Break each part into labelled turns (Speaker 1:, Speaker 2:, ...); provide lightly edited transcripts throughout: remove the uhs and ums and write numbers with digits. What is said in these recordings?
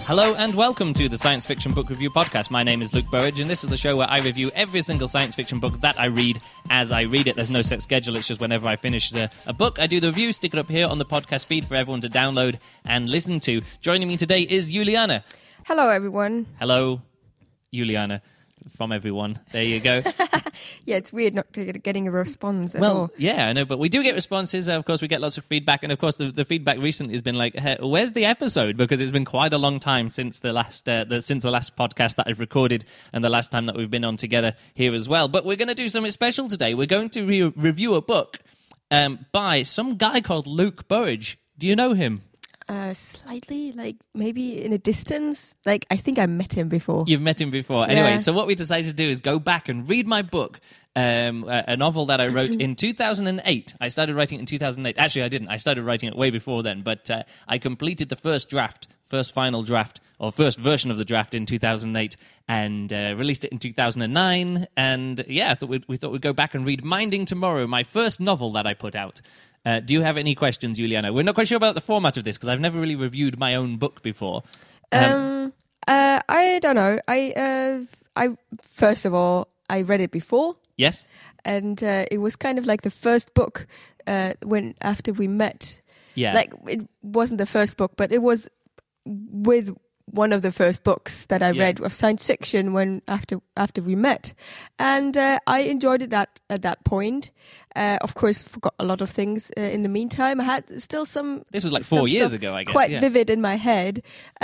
Speaker 1: Hello and welcome to the Science Fiction Book Review Podcast. My name is Luke Burridge, and this is the show where I review every single science fiction book that I read as I read it. There's no set schedule, it's just whenever I finish a book, I do the review, stick it up here on the podcast feed for everyone to download and listen to. Joining me today is Juliana.
Speaker 2: Hello, everyone.
Speaker 1: Hello, Juliana. From everyone. There you go.
Speaker 2: Yeah, it's weird not getting a response at all.
Speaker 1: Well, yeah, I know, but we do get responses. Of course, we get lots of feedback. And of course, the feedback recently has been like, hey, where's the episode? Because it's been quite a long time since the last podcast that I've recorded and the last time that we've been on together here as well. But we're going to do something special today. We're going to review a book by some guy called Luke Burridge. Do you know him?
Speaker 2: Slightly, like maybe in a distance. Like I think I met him before.
Speaker 1: You've met him before.
Speaker 2: Yeah.
Speaker 1: Anyway, so what we decided to do is go back and read my book, a novel that I wrote in 2008. I started writing it in 2008. Actually, I didn't. I started writing it way before then, but I completed the first final draft, or first version of the draft in 2008 and released it in 2009. And yeah, we thought we'd go back and read Minding Tomorrow, my first novel that I put out. Do you have any questions, Juliana? We're not quite sure about the format of this because I've never really reviewed my own book before.
Speaker 2: I don't know. I first of all, I read it before.
Speaker 1: Yes.
Speaker 2: And it was kind of like the first book after we met.
Speaker 1: Yeah.
Speaker 2: Like it wasn't the first book, but it was with one of the first books that I read of science fiction after we met, and I enjoyed it at that point. Of course, forgot a lot of things in the meantime. I had still some.
Speaker 1: This was like 4 years ago, I guess.
Speaker 2: Quite vivid in my head,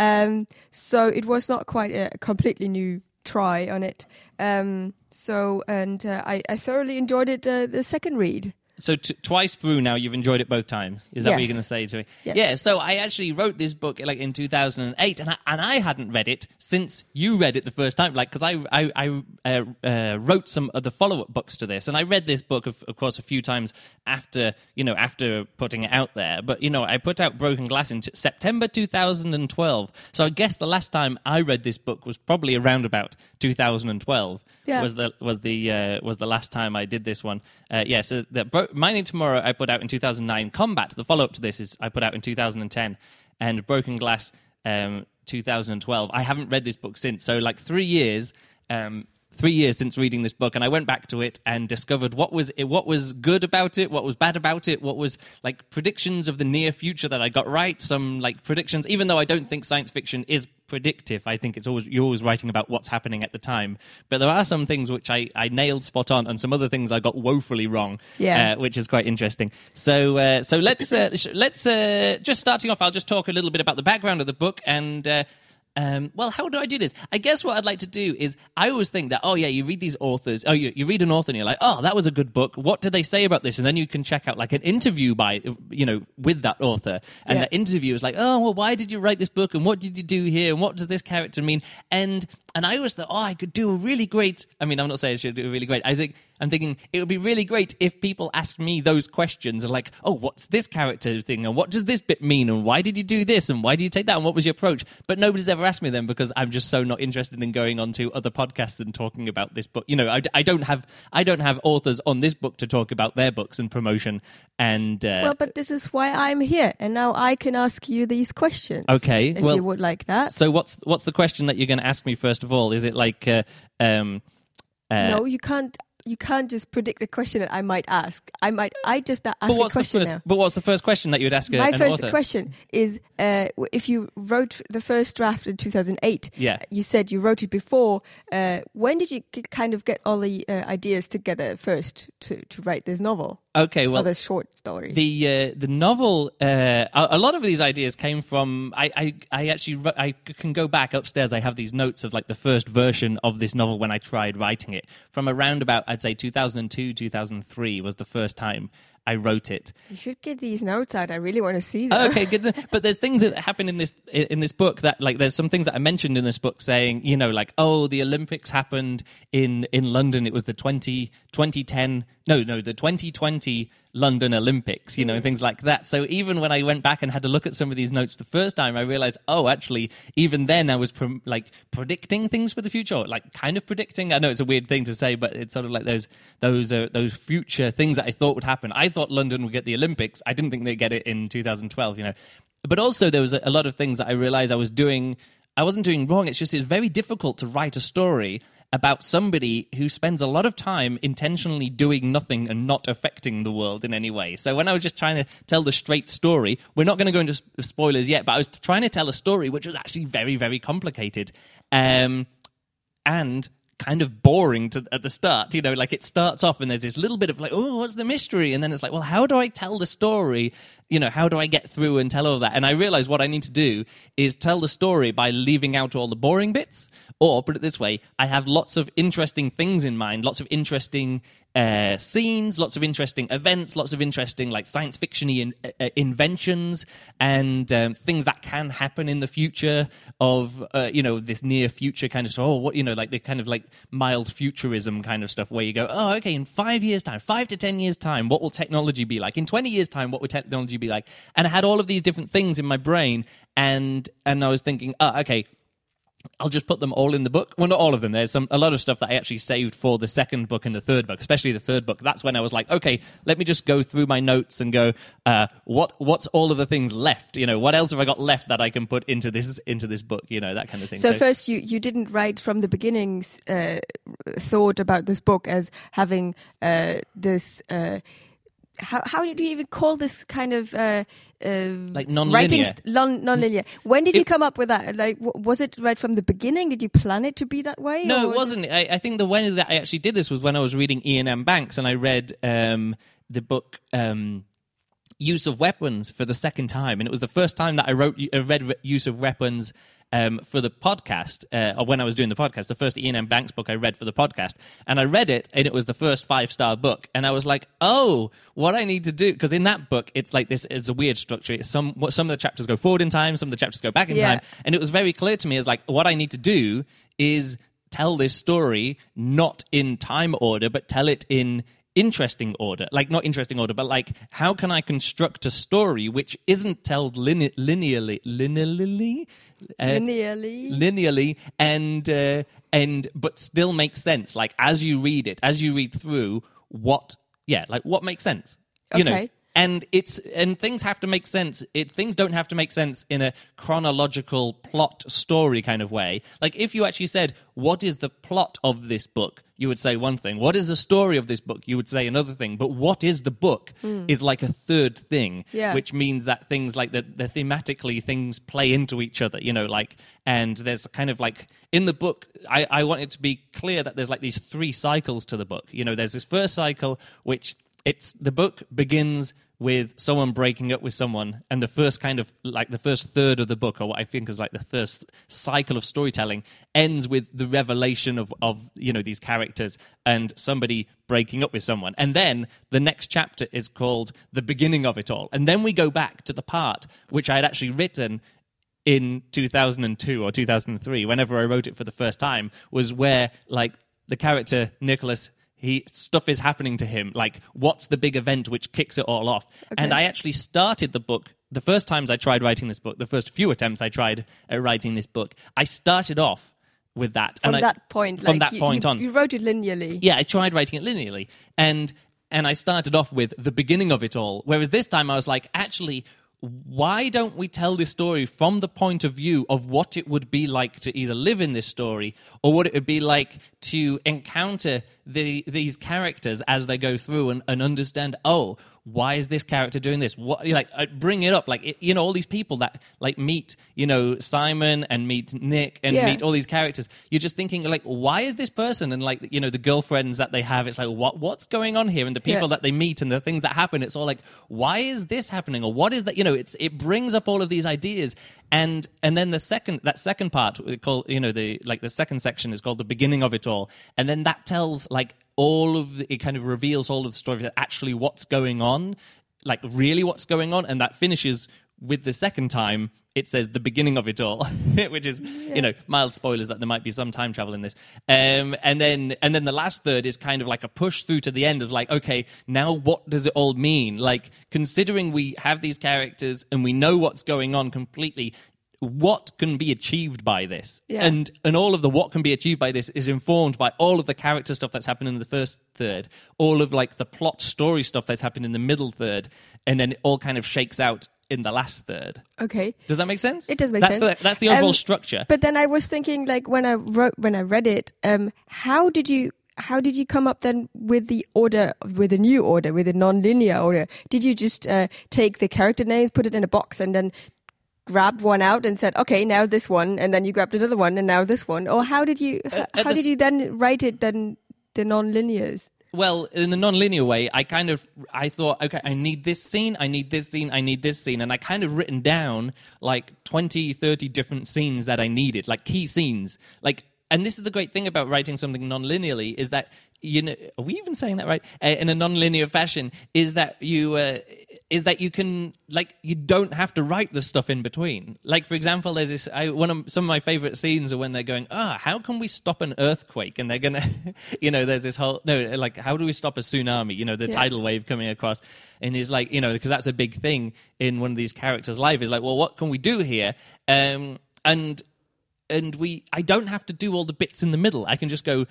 Speaker 2: so it was not quite a completely new try on it. I thoroughly enjoyed it the second read.
Speaker 1: So twice through now, you've enjoyed it both times. Is that what you're going to say to me?
Speaker 2: Yes.
Speaker 1: Yeah, so I actually wrote this book like in 2008, and I hadn't read it since you read it the first time. Like, because I wrote some of the follow-up books to this, and I read this book, of course, a few times after putting it out there. But, I put out Broken Glass in September 2012. So I guess the last time I read this book was probably around about 2012.
Speaker 2: Yeah.
Speaker 1: Was the last time I did this one. So Minding Tomorrow I put out in 2009. Combat, the follow-up to this, I put out in 2010. And Broken Glass, 2012. I haven't read this book since. So like 3 years... 3 years since reading this book, and I went back to it and discovered what was good about it, what was bad about it, what was like predictions of the near future that I got right, some like predictions, even though I don't think science fiction is predictive. I think you're always writing about what's happening at the time. But there are some things which I nailed spot on, and some other things I got woefully wrong, which is quite interesting. So let's just starting off, I'll just talk a little bit about the background of the book and... how do I do this? I guess what I'd like to do is, I always think that, you read these authors, you read an author and you're like, that was a good book. What did they say about this? And then you can check out like an interview with that author. And the interview is like, why did you write this book? And what did you do here? And what does this character mean? And I always thought, I could do a really great, I'm not saying I should do a really great, I'm thinking it would be really great if people ask me those questions like, what's this character thing? And what does this bit mean? And why did you do this? And why did you take that? And what was your approach? But nobody's ever asked me them because I'm just so not interested in going on to other podcasts and talking about this book. I don't have authors on this book to talk about their books and promotion. And
Speaker 2: but this is why I'm here, and now I can ask you these questions.
Speaker 1: Okay,
Speaker 2: if you would like that.
Speaker 1: So what's the question that you're going to ask me first of all? Is it like
Speaker 2: no, you can't. You can't just predict a question that I might ask. I just ask a question now.
Speaker 1: But what's the first question that you'd ask an author?
Speaker 2: My first question is, if you wrote the first draft in 2008, you said you wrote it before. When did you kind of get all the ideas together first to write this novel?
Speaker 1: Okay, well,
Speaker 2: this short story.
Speaker 1: The novel. A lot of these ideas came from. I can go back upstairs. I have these notes of like the first version of this novel when I tried writing it from around about, I'd say 2002, 2003 was the first time I wrote it.
Speaker 2: You should get these notes out. I really want to see them.
Speaker 1: Okay, good. But there's things that happen in this book that, like, there's some things that I mentioned in this book saying, the Olympics happened in London. It was the 2020 London Olympics, things like that. So even when I went back and had to look at some of these notes the first time, I realized, actually, even then I was predicting things for the future, like kind of predicting. I know it's a weird thing to say, but it's sort of like those future things that I thought would happen. I thought London would get the Olympics. I didn't think they'd get it in 2012, But also there was a lot of things that I realized I was doing I wasn't doing wrong. It's just it's very difficult to write a story about somebody who spends a lot of time intentionally doing nothing and not affecting the world in any way. So when I was just trying to tell the straight story, we're not going to go into spoilers yet, but I was trying to tell a story which was actually very, very complicated. And kind of boring at the start, like it starts off and there's this little bit of like, oh, what's the mystery? And then it's like, well, how do I tell the story? How do I get through and tell all of that? And I realized what I need to do is tell the story by leaving out all the boring bits, or put it this way, I have lots of interesting things in mind, lots of interesting scenes, lots of interesting events, lots of interesting like science fiction-y inventions and things that can happen in the future of this near future kind of stuff. Oh, what like the kind of like mild futurism kind of stuff where you go, oh, okay, in 5 years' time, 5 to 10 years' time, what will technology be like? In 20 years' time, what will technology be like? And I had all of these different things in my brain, and I was thinking, oh, okay, I'll just put them all in the book. Well, not all of them. There's a lot of stuff that I actually saved for the second book and the third book, especially the third book. That's when I was like, okay, let me just go through my notes and go, what's all of the things left? What else have I got left that I can put into this book? That kind of thing.
Speaker 2: So first, you didn't write from the beginnings thought about this book as having this. How did you even call this kind of
Speaker 1: like non-linear?
Speaker 2: Non-linear. When did you come up with that? Like, was it right from the beginning? Did you plan it to be that way?
Speaker 1: No, it wasn't. I think the way that I actually did this was when I was reading Iain M. Banks, and I read the book Use of Weapons for the second time, and it was the first time that I read Use of Weapons for the podcast, or when I was doing the podcast, the first Iain M. Banks book I read for the podcast, and I read it, and it was the first 5-star book, and I was like, oh, what I need to do, because in that book, it's like this, it's a weird structure. Some of the chapters go forward in time, some of the chapters go back in time, and it was very clear to me as like, what I need to do is tell this story not in time order, but tell it in interesting order. Like, not interesting order, but like, how can I construct a story which isn't told linearly, and but still makes sense. Like, as you read through, what makes sense,
Speaker 2: Okay.
Speaker 1: And things have to make sense. Things don't have to make sense in a chronological plot story kind of way. Like, if you actually said, what is the plot of this book? You would say one thing. What is the story of this book? You would say another thing. But what is the book is like a third thing, which means that things like the thematically things play into each other, and there's kind of like in the book, I want it to be clear that there's like these 3 cycles to the book. There's this first cycle, which the book begins with someone breaking up with someone, and the first kind of like the first third of the book, or what I think is like the first cycle of storytelling, ends with the revelation of these characters and somebody breaking up with someone. And then the next chapter is called The Beginning of It All. And then we go back to the part which I had actually written in 2002 or 2003, whenever I wrote it for the first time, was where like the character Nicholas, stuff is happening to him. Like, what's the big event which kicks it all off? Okay. And I actually started the book, the first times I tried writing this book, the first few attempts I tried at writing this book, I started off with that.
Speaker 2: From that point on. You wrote it linearly.
Speaker 1: Yeah, I tried writing it linearly. And I started off with the beginning of it all. Whereas this time I was like, actually, why don't we tell this story from the point of view of what it would be like to either live in this story or what it would be like to encounter these characters as they go through and understand, oh, why is this character doing this? What, like, bring it up, like, all these people that like meet, Simon and meet Nick and meet all these characters. You're just thinking like, why is this person? And like, the girlfriends that they have, it's like, what's going on here? And the people that they meet and the things that happen, it's all like, why is this happening? Or what is that? It brings up all of these ideas. And then that second part called, the second section is called The Beginning of It All. And then that tells like it kind of reveals all of the story, that actually what's going on, like really what's going on. And that finishes with the second time. It says The Beginning of It All, which is, mild spoilers that there might be some time travel in this. And then the last third is kind of like a push through to the end of like, okay, now what does it all mean? Like, considering we have these characters and we know what's going on completely, what can be achieved by this? Yeah. And all of the what can be achieved by this is informed by all of the character stuff that's happened in the first third, all of like the plot story stuff that's happened in the middle third, and then it all kind of shakes out in the last third.
Speaker 2: Okay.
Speaker 1: Does that make sense?
Speaker 2: It does make sense.
Speaker 1: That's the overall structure.
Speaker 2: But then I was thinking, like when I read it, how did you come up then with the order, with a new order, with a non-linear order? Did you just take the character names, put it in a box, and then grabbed one out and said, okay, now this one, and then you grabbed another one, and now this one? Or how did you did you then write it, then the non-linears?
Speaker 1: Well, in the non-linear way, I thought, okay, I need this scene, I need this scene, I need this scene, and I kind of written down like 20, 30 different scenes that I needed, like key scenes. And this is the great thing about writing something non-linearly, is that, are we even saying that right? In a non-linear fashion, is that you can, like, you don't have to write the stuff in between. Like, for example, there's this, some of my favorite scenes are when they're going, how can we stop an earthquake? And they're going to, there's this whole, how do we stop a tsunami? The tidal wave coming across. And he's like, because that's a big thing in one of these characters' life, is like, well, what can we do here? And I don't have to do all the bits in the middle. I can just go,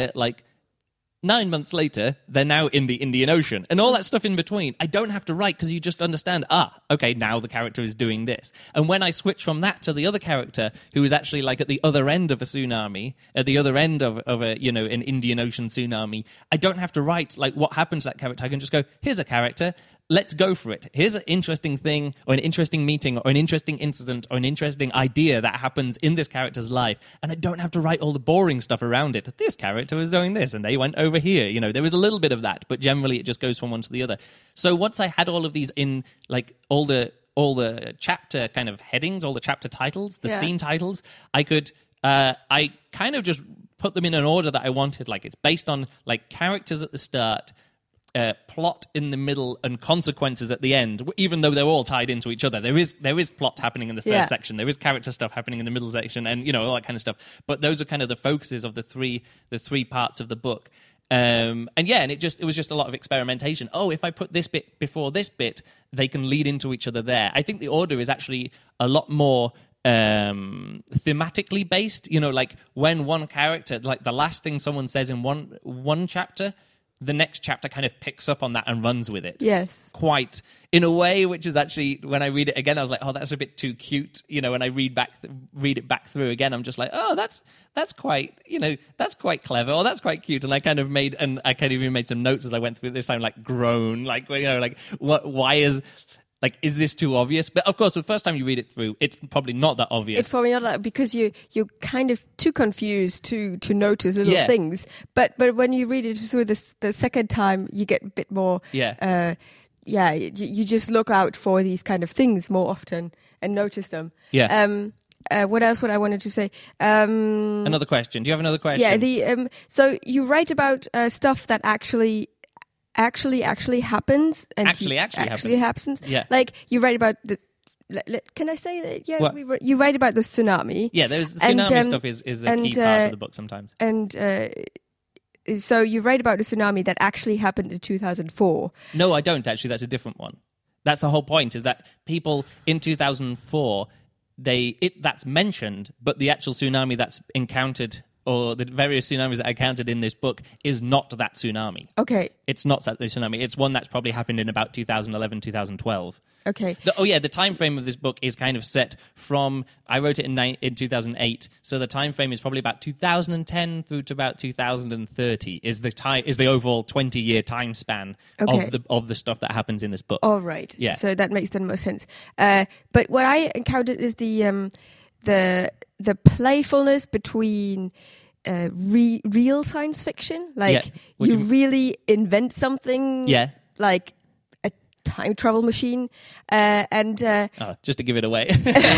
Speaker 1: 9 months later, they're now in the Indian Ocean. And all that stuff in between, I don't have to write, because you just understand, okay, now the character is doing this. And when I switch from that to the other character, who is actually like at the other end of a tsunami, at the other end of a, an Indian Ocean tsunami, I don't have to write like what happens to that character. I can just go, here's a character, let's go for it. Here's an interesting thing, or an interesting meeting, or an interesting incident, or an interesting idea that happens in this character's life. And I don't have to write all the boring stuff around it. This character was doing this, and they went over here. There was a little bit of that, but generally it just goes from one to the other. So once I had all of these in, like, all the chapter kind of headings, all the chapter titles, the scene titles, I could, I kind of just put them in an order that I wanted. Like, it's based on, like, characters at the start, plot in the middle, and consequences at the end, even though they're all tied into each other. There is plot happening in the first section, there is character stuff happening in the middle section, and all that kind of stuff. But those are kind of the focuses of the three parts of the book. And it was just a lot of experimentation. If I put this bit before this bit, they can lead into each other there. I think the order is actually a lot more thematically based. Like when one character, like the last thing someone says in one chapter, the next chapter kind of picks up on that and runs with it. Yes. Quite in a way, which is actually, when I read it again, I was like, that's a bit too cute. When I read it back through again, I'm just like, that's quite, that's quite clever, or that's quite cute. And I kind of even made some notes as I went through it this time, like groan, like, why is this too obvious? But of course, the first time you read it through, it's probably not that obvious. It's
Speaker 2: probably not that, because you're kind of too confused to notice little things. But when you read it through the second time, you get a bit more. You just look out for these kind of things more often and notice them. What else would I wanted to say?
Speaker 1: Another question. Do you have another question?
Speaker 2: Yeah. So you write about stuff that actually happens, and actually happens.
Speaker 1: Yeah.
Speaker 2: Like you write about the. Can I say that? Yeah, you write about the tsunami.
Speaker 1: Yeah, the tsunami stuff is a key part of the book sometimes.
Speaker 2: And so you write about the tsunami that actually happened in 2004.
Speaker 1: No, I don't actually. That's a different one. That's the whole point. Is that people in 2004 that's mentioned, but the actual tsunami that's encountered, or the various tsunamis that I counted in this book, is not that tsunami.
Speaker 2: Okay.
Speaker 1: It's not that tsunami. It's one that's probably happened in about 2011, 2012.
Speaker 2: Okay.
Speaker 1: The time frame of this book is kind of set from, I wrote it in 2008, so the time frame is probably about 2010 through to about 2030 is the overall 20-year time span of the stuff that happens in this book.
Speaker 2: All right. Yeah. So that makes the most sense. But what I encountered is the playfulness between real science fiction, like you really invent something, like a time travel machine, and
Speaker 1: just to give it away.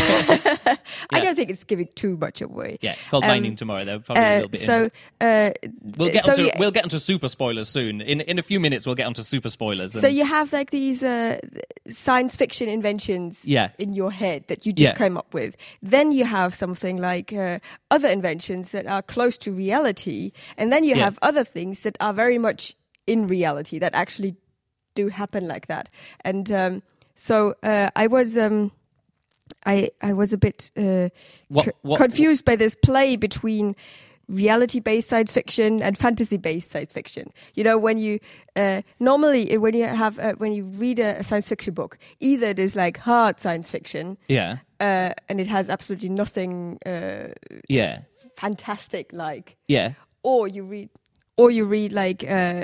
Speaker 2: I don't think it's giving too much away.
Speaker 1: Yeah, it's called Minding Tomorrow. They're probably a little bit. We'll get onto super spoilers soon. In a few minutes, we'll get onto super spoilers.
Speaker 2: So you have like these science fiction inventions in your head that you just came up with. Then you have something like other inventions that are close to reality, and then you have other things that are very much in reality that actually do happen like that. And so I was a bit confused by this play between reality-based science fiction and fantasy-based science fiction. You know, when you normally when you read a science fiction book, either it is like hard science fiction, and it has absolutely nothing, fantastic like, or you read like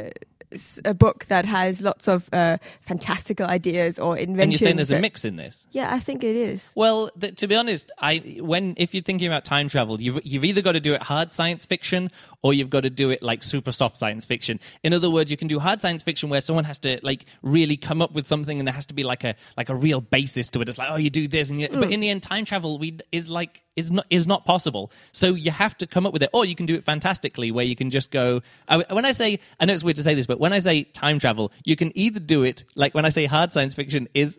Speaker 2: a book that has lots of fantastical ideas or inventions.
Speaker 1: And you're saying there's a mix in this?
Speaker 2: Yeah, I think it is.
Speaker 1: Well, to be honest, if you're thinking about time travel, you've either got to do it hard science fiction or you've got to do it like super soft science fiction. In other words, you can do hard science fiction where someone has to like really come up with something and there has to be like a real basis to it. It's like, oh, you do this, but in the end, time travel is not possible. So you have to come up with it, or you can do it fantastically, where you can just go. When I say, I know it's weird to say this, but when I say time travel, you can either do it like when I say hard science fiction is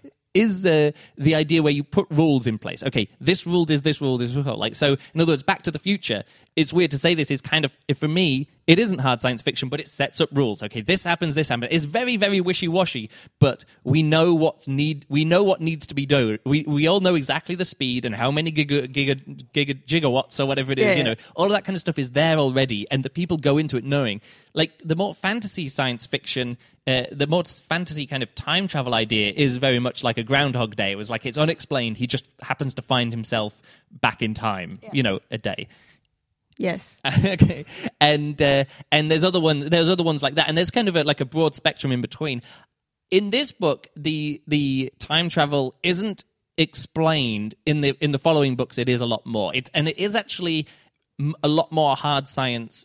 Speaker 1: the idea where you put rules in place. Okay, this rule is this rule, this rule. Like, so in other words, Back to the Future, it's weird to say this, is kind of, for me, it isn't hard science fiction, but it sets up rules. Okay, this happens, this happens. It's very, very wishy-washy, but we know what needs to be done. We all know exactly the speed and how many gigawatts or whatever it is, all of that kind of stuff is there already, and the people go into it knowing. Like, the more fantasy science fiction, the more fantasy kind of time travel idea is very much like a Groundhog Day. It was like, it's unexplained. He just happens to find himself back in time, a day.
Speaker 2: Yes.
Speaker 1: Okay. And there's other ones like that, and there's kind of like a broad spectrum in between. In this book, the time travel isn't explained. In the following books, it is a lot more. It is actually a lot more hard sciencey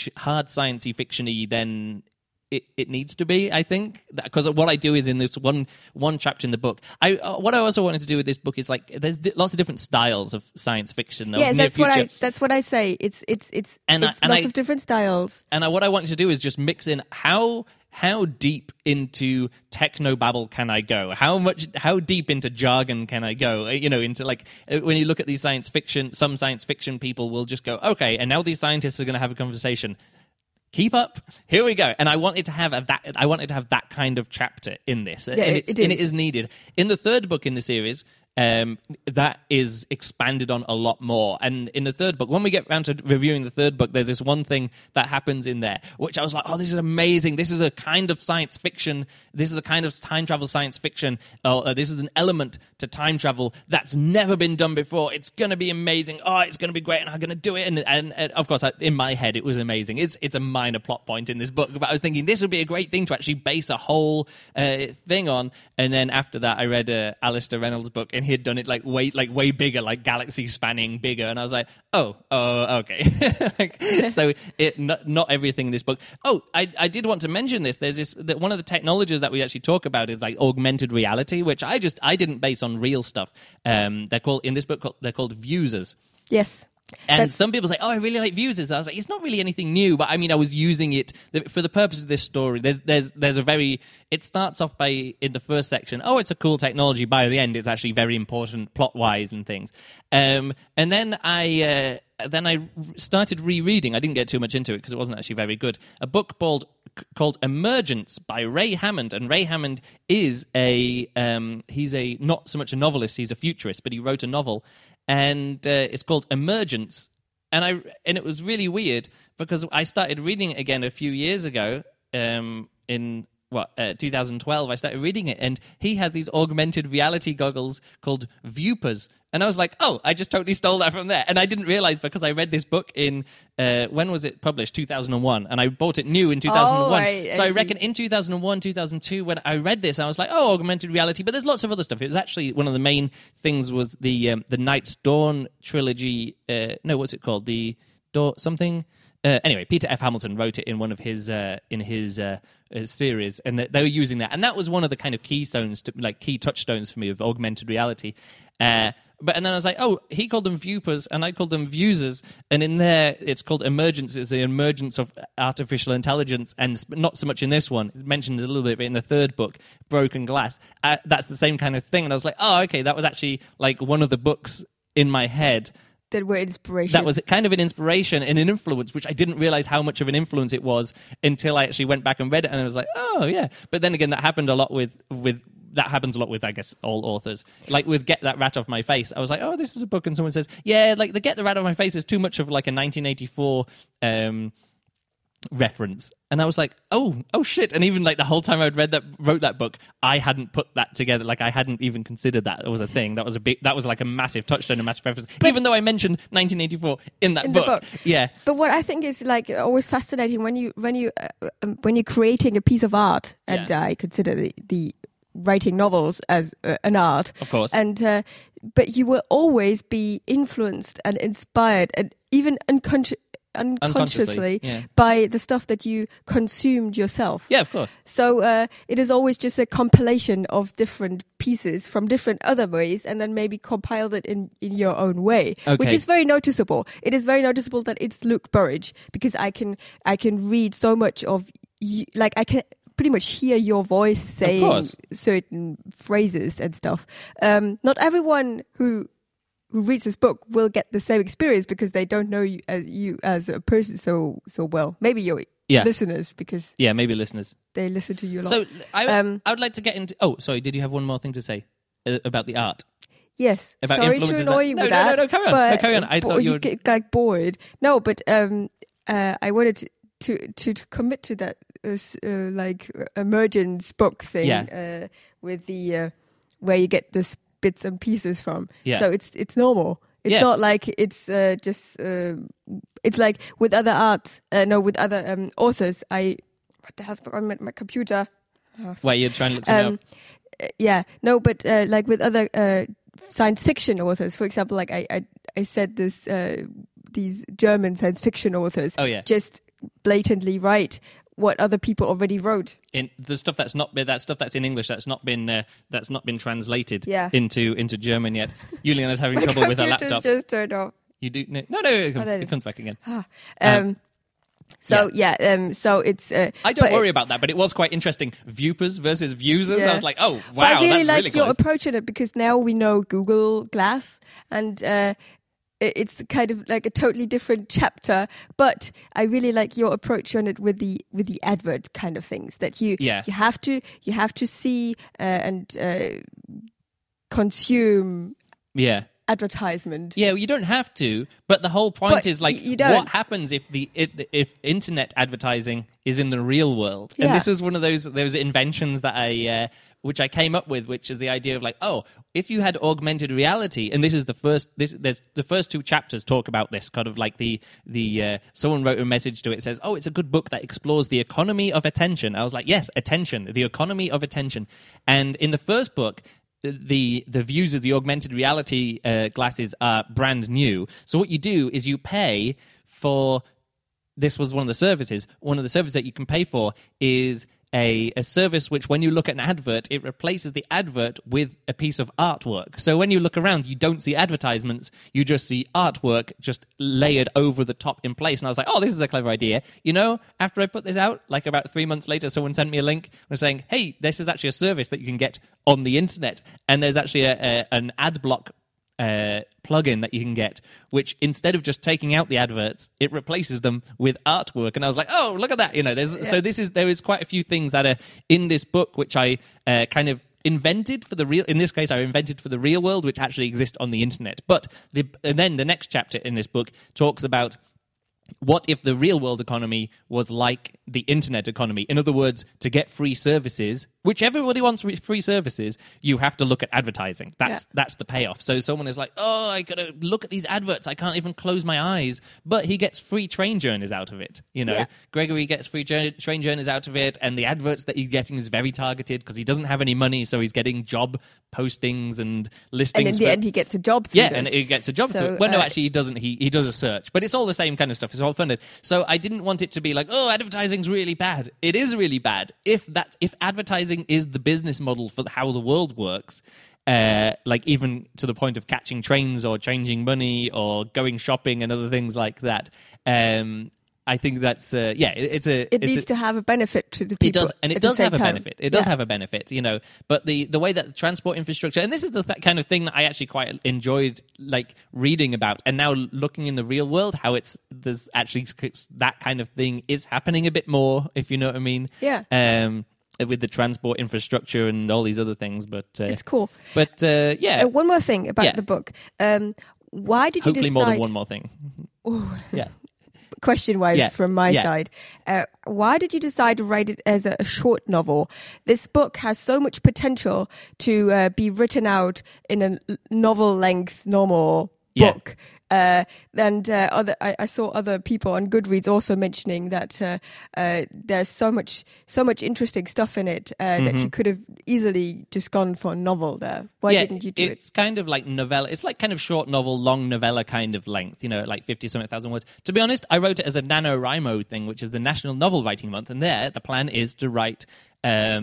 Speaker 1: fiction-y than it needs to be, I think, because what I do is in this one chapter in the book, what I also wanted to do with this book is like there's lots of different styles of science fiction.
Speaker 2: Yes, that's what I say. It's lots of different styles. And
Speaker 1: what I wanted to do is just mix in how deep into technobabble can I go? How deep into jargon can I go? Into like, when you look at these science fiction, some science fiction people will just go, okay, and now these scientists are going to have a conversation. Keep up. Here we go. And I wanted to have that kind of chapter in this.
Speaker 2: Yeah,
Speaker 1: and
Speaker 2: it
Speaker 1: is needed. In the third book in the series, that is expanded on a lot more. And in the third book, when we get around to reviewing the third book, there's this one thing that happens in there, which I was like, oh, this is amazing. This is a kind of science fiction. This is a kind of time travel science fiction. This is an element to time travel that's never been done before. It's going to be amazing. Oh, it's going to be great, and I'm going to do it. And of course, in my head, it was amazing. It's a minor plot point in this book, but I was thinking this would be a great thing to actually base a whole thing on. And then after that, I read Alistair Reynolds' book, and he had done it way bigger, like galaxy spanning bigger, and I was like, oh, okay. So not everything in this book. Oh, I did want to mention this. There's that one of the technologies that we actually talk about is like augmented reality, which I didn't base on real stuff. They're called Vuses.
Speaker 2: Yes.
Speaker 1: And some people say, oh, I really like Vuses. I was like, it's not really anything new, but I mean, I was using it for the purpose of this story. It starts off in the first section, oh, it's a cool technology. By the end, it's actually very important plot-wise and things. And then I started rereading. I didn't get too much into it because it wasn't actually very good. A book called Emergence by Ray Hammond. And Ray Hammond is he's not so much a novelist, he's a futurist, but he wrote a novel. And it's called Emergence, and it was really weird because I started reading it again a few years ago. In 2012, I started reading it, and he has these augmented reality goggles called Vupers, and I was like, oh, I just totally stole that from there, and I didn't realize because I read this book in when was it published? 2001, and I bought it new in 2001.
Speaker 2: Oh, right,
Speaker 1: so I reckon in 2001, 2002, when I read this, I was like, oh, augmented reality, but there's lots of other stuff. It was actually one of the main things was the Night's Dawn trilogy. No, what's it called? The Dawn something. Anyway, Peter F. Hamilton wrote it in one of his series, and they were using that, and that was one of the kind of key touchstones for me of augmented reality. And then I was like, oh, he called them Vupers, and I called them Vuses, and in there it's called Emergence. It's the emergence of artificial intelligence, and not so much in this one. It's mentioned a little bit, but in the third book, Broken Glass, that's the same kind of thing. And I was like, oh, okay, that was actually like one of the books in my head
Speaker 2: that were inspiration.
Speaker 1: That was kind of an inspiration and an influence, which I didn't realize how much of an influence it was until I actually went back and read it, and I was like, oh, yeah. But then again, that happened a lot with that happens a lot with, I guess, all authors. Like with Get That Rat Off My Face, I was like, oh, this is a book, and someone says, yeah, like the Get the Rat Off My Face is too much of like a 1984 reference. And I was like, oh shit. And even like the whole time I wrote that book, I hadn't put that together. Like I hadn't even considered that it was a thing. That was like a massive touchdown, a massive reference. But even though I mentioned 1984 in that book. Yeah.
Speaker 2: But what I think is like always fascinating when you're creating a piece of art, and I consider the writing novels as an art,
Speaker 1: of course.
Speaker 2: And but you will always be influenced and inspired, and even unconsciously by the stuff that you consumed yourself.
Speaker 1: Yeah, of course.
Speaker 2: So it is always just a compilation of different pieces from different other ways, and then maybe compiled it in your own way, which is very noticeable. It is very noticeable that it's Luke Burridge, because I can read so much of you, like I can pretty much hear your voice saying certain phrases and stuff. Not everyone who reads this book will get the same experience, because they don't know you as a person so well. Maybe your listeners, because
Speaker 1: maybe listeners,
Speaker 2: they listen to you a lot.
Speaker 1: So I would like to get into. Oh, sorry. Did you have one more thing to say about the art?
Speaker 2: Yes.
Speaker 1: About
Speaker 2: sorry to annoy you with that.
Speaker 1: No, carry on. Carry on. I thought you would
Speaker 2: get like bored. No, but I wanted to commit to that like emergence book thing with the where you get this bits and pieces from. Yeah. So it's normal. It's not like it's just it's like with other arts. With other authors. What the hell's on my computer?
Speaker 1: Where you're trying to look something up.
Speaker 2: But like with other science fiction authors, for example, like I said this these German science fiction authors just blatantly write what other people already wrote.
Speaker 1: In the stuff that's in English that's not been translated into German yet. Juliana's having trouble with her laptop.
Speaker 2: Just turned off.
Speaker 1: You do no, it comes back again.
Speaker 2: So it's.
Speaker 1: I don't worry about that, but it was quite interesting. Viewers versus viewsers. I was like, oh wow,
Speaker 2: but I really
Speaker 1: that's
Speaker 2: like
Speaker 1: really
Speaker 2: your
Speaker 1: close.
Speaker 2: approach in it, because now we know Google Glass, and it's kind of like a totally different chapter. But I really like your approach on it with the advert kind of things, that you have to see and consume.
Speaker 1: Yeah.
Speaker 2: Advertisement.
Speaker 1: Yeah, you don't have to, but the whole point is like, what happens if if internet advertising is in the real world? And this was one of those inventions that which I came up with, which is the idea of like, oh, if you had augmented reality, and this is the first two chapters talk about this kind of like the someone wrote a message to it, says, oh, it's a good book that explores the economy of attention. I was like, yes, attention, the economy of attention. And in the first book, the views of the augmented reality glasses are brand new. So what you do is you pay for. This was one of the services. One of the services that you can pay for is a service which, when you look at an advert, it replaces the advert with a piece of artwork. So when you look around, you don't see advertisements, you just see artwork just layered over the top in place. And I was like, oh, this is a clever idea. You know, after I put this out, like about 3 months later, someone sent me a link and was saying, hey, this is actually a service that you can get on the internet. And there's actually an ad block plugin that you can get, which instead of just taking out the adverts, it replaces them with artwork. And I was like, oh, look at that. You know, so there is quite a few things that are in this book which I kind of invented for the real. In this case, I invented for the real world, which actually exist on the internet. And then the next chapter in this book talks about what if the real world economy was like the internet economy? In other words, to get free services, which everybody wants free services, you have to look at advertising. That's the payoff. So someone is like, oh, I gotta look at these adverts. I can't even close my eyes. But he gets free train journeys out of it. You know, Gregory gets free train journeys out of it, and the adverts that he's getting is very targeted because he doesn't have any money, so he's getting job postings and listings.
Speaker 2: And in the end, he gets a job through this.
Speaker 1: And he gets a job through. Well, no, actually, he doesn't. He does a search, but it's all the same kind of stuff. It's all funded. So I didn't want it to be like, oh, advertising's really bad. It is really bad. If advertising is the business model for how the world works, like even to the point of catching trains or changing money or going shopping and other things like that, I think that's it
Speaker 2: needs to have a benefit to the people.
Speaker 1: It does, and it does have a benefit. It does have a benefit, you know. But the way that the transport infrastructure, and this is the kind of thing that I actually quite enjoyed, like reading about, and now looking in the real world, how there's actually that kind of thing is happening a bit more, if you know what I mean.
Speaker 2: Yeah.
Speaker 1: with the transport infrastructure and all these other things. But
Speaker 2: it's cool.
Speaker 1: But yeah,
Speaker 2: one more thing about the book. Why did you
Speaker 1: hopefully
Speaker 2: decide?
Speaker 1: more than one more thing. Yeah.
Speaker 2: Question-wise, from my side, why did you decide to write it as a short novel? This book has so much potential to be written out in a novel-length normal book. I saw other people on Goodreads also mentioning that there's so much interesting stuff in it that you could have easily just gone for a novel there. Why didn't you do it?
Speaker 1: It's kind of like novella. It's like kind of short novel, long novella kind of length, like 50-something thousand words. To be honest, I wrote it as a NaNoWriMo thing, which is the National Novel Writing Month. And there, the plan is to write a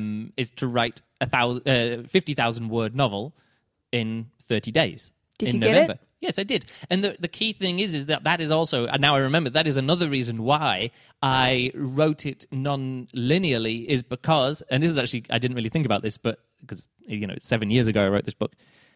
Speaker 1: 50,000 word novel in 30 days.
Speaker 2: Did
Speaker 1: in
Speaker 2: you
Speaker 1: November.
Speaker 2: Get it?
Speaker 1: Yes, I did. And the key thing is that is also, and now I remember, that is another reason why I wrote it non-linearly, is because, and this is actually, I didn't really think about this, but because, 7 years ago I wrote this book,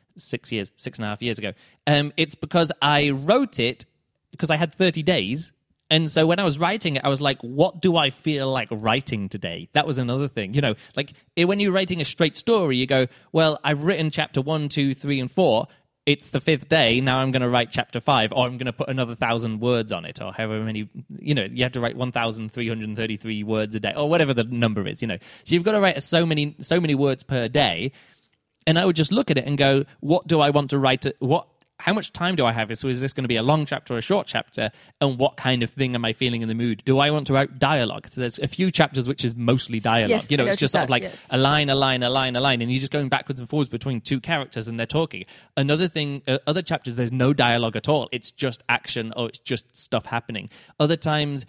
Speaker 1: 6.5 years ago. It's because I wrote it because I had 30 days. And so when I was writing it, I was like, what do I feel like writing today? That was another thing. Like when you're writing a straight story, you go, well, I've written chapter 1, 2, 3, and 4. It's the 5th day, now I'm going to write chapter 5, or I'm going to put another 1,000 words on it, or however many, you have to write 1,333 words a day, or whatever the number is, So you've got to write so many words per day, and I would just look at it and go, what do I want to write? How much time do I have? So is this going to be a long chapter or a short chapter? And what kind of thing am I feeling in the mood? Do I want to write dialogue? So there's a few chapters which is mostly dialogue.
Speaker 2: Yes,
Speaker 1: it's just sort of like a line, and you're just going backwards and forwards between two characters and they're talking. Another thing, other chapters, there's no dialogue at all. It's just action or it's just stuff happening. Other times,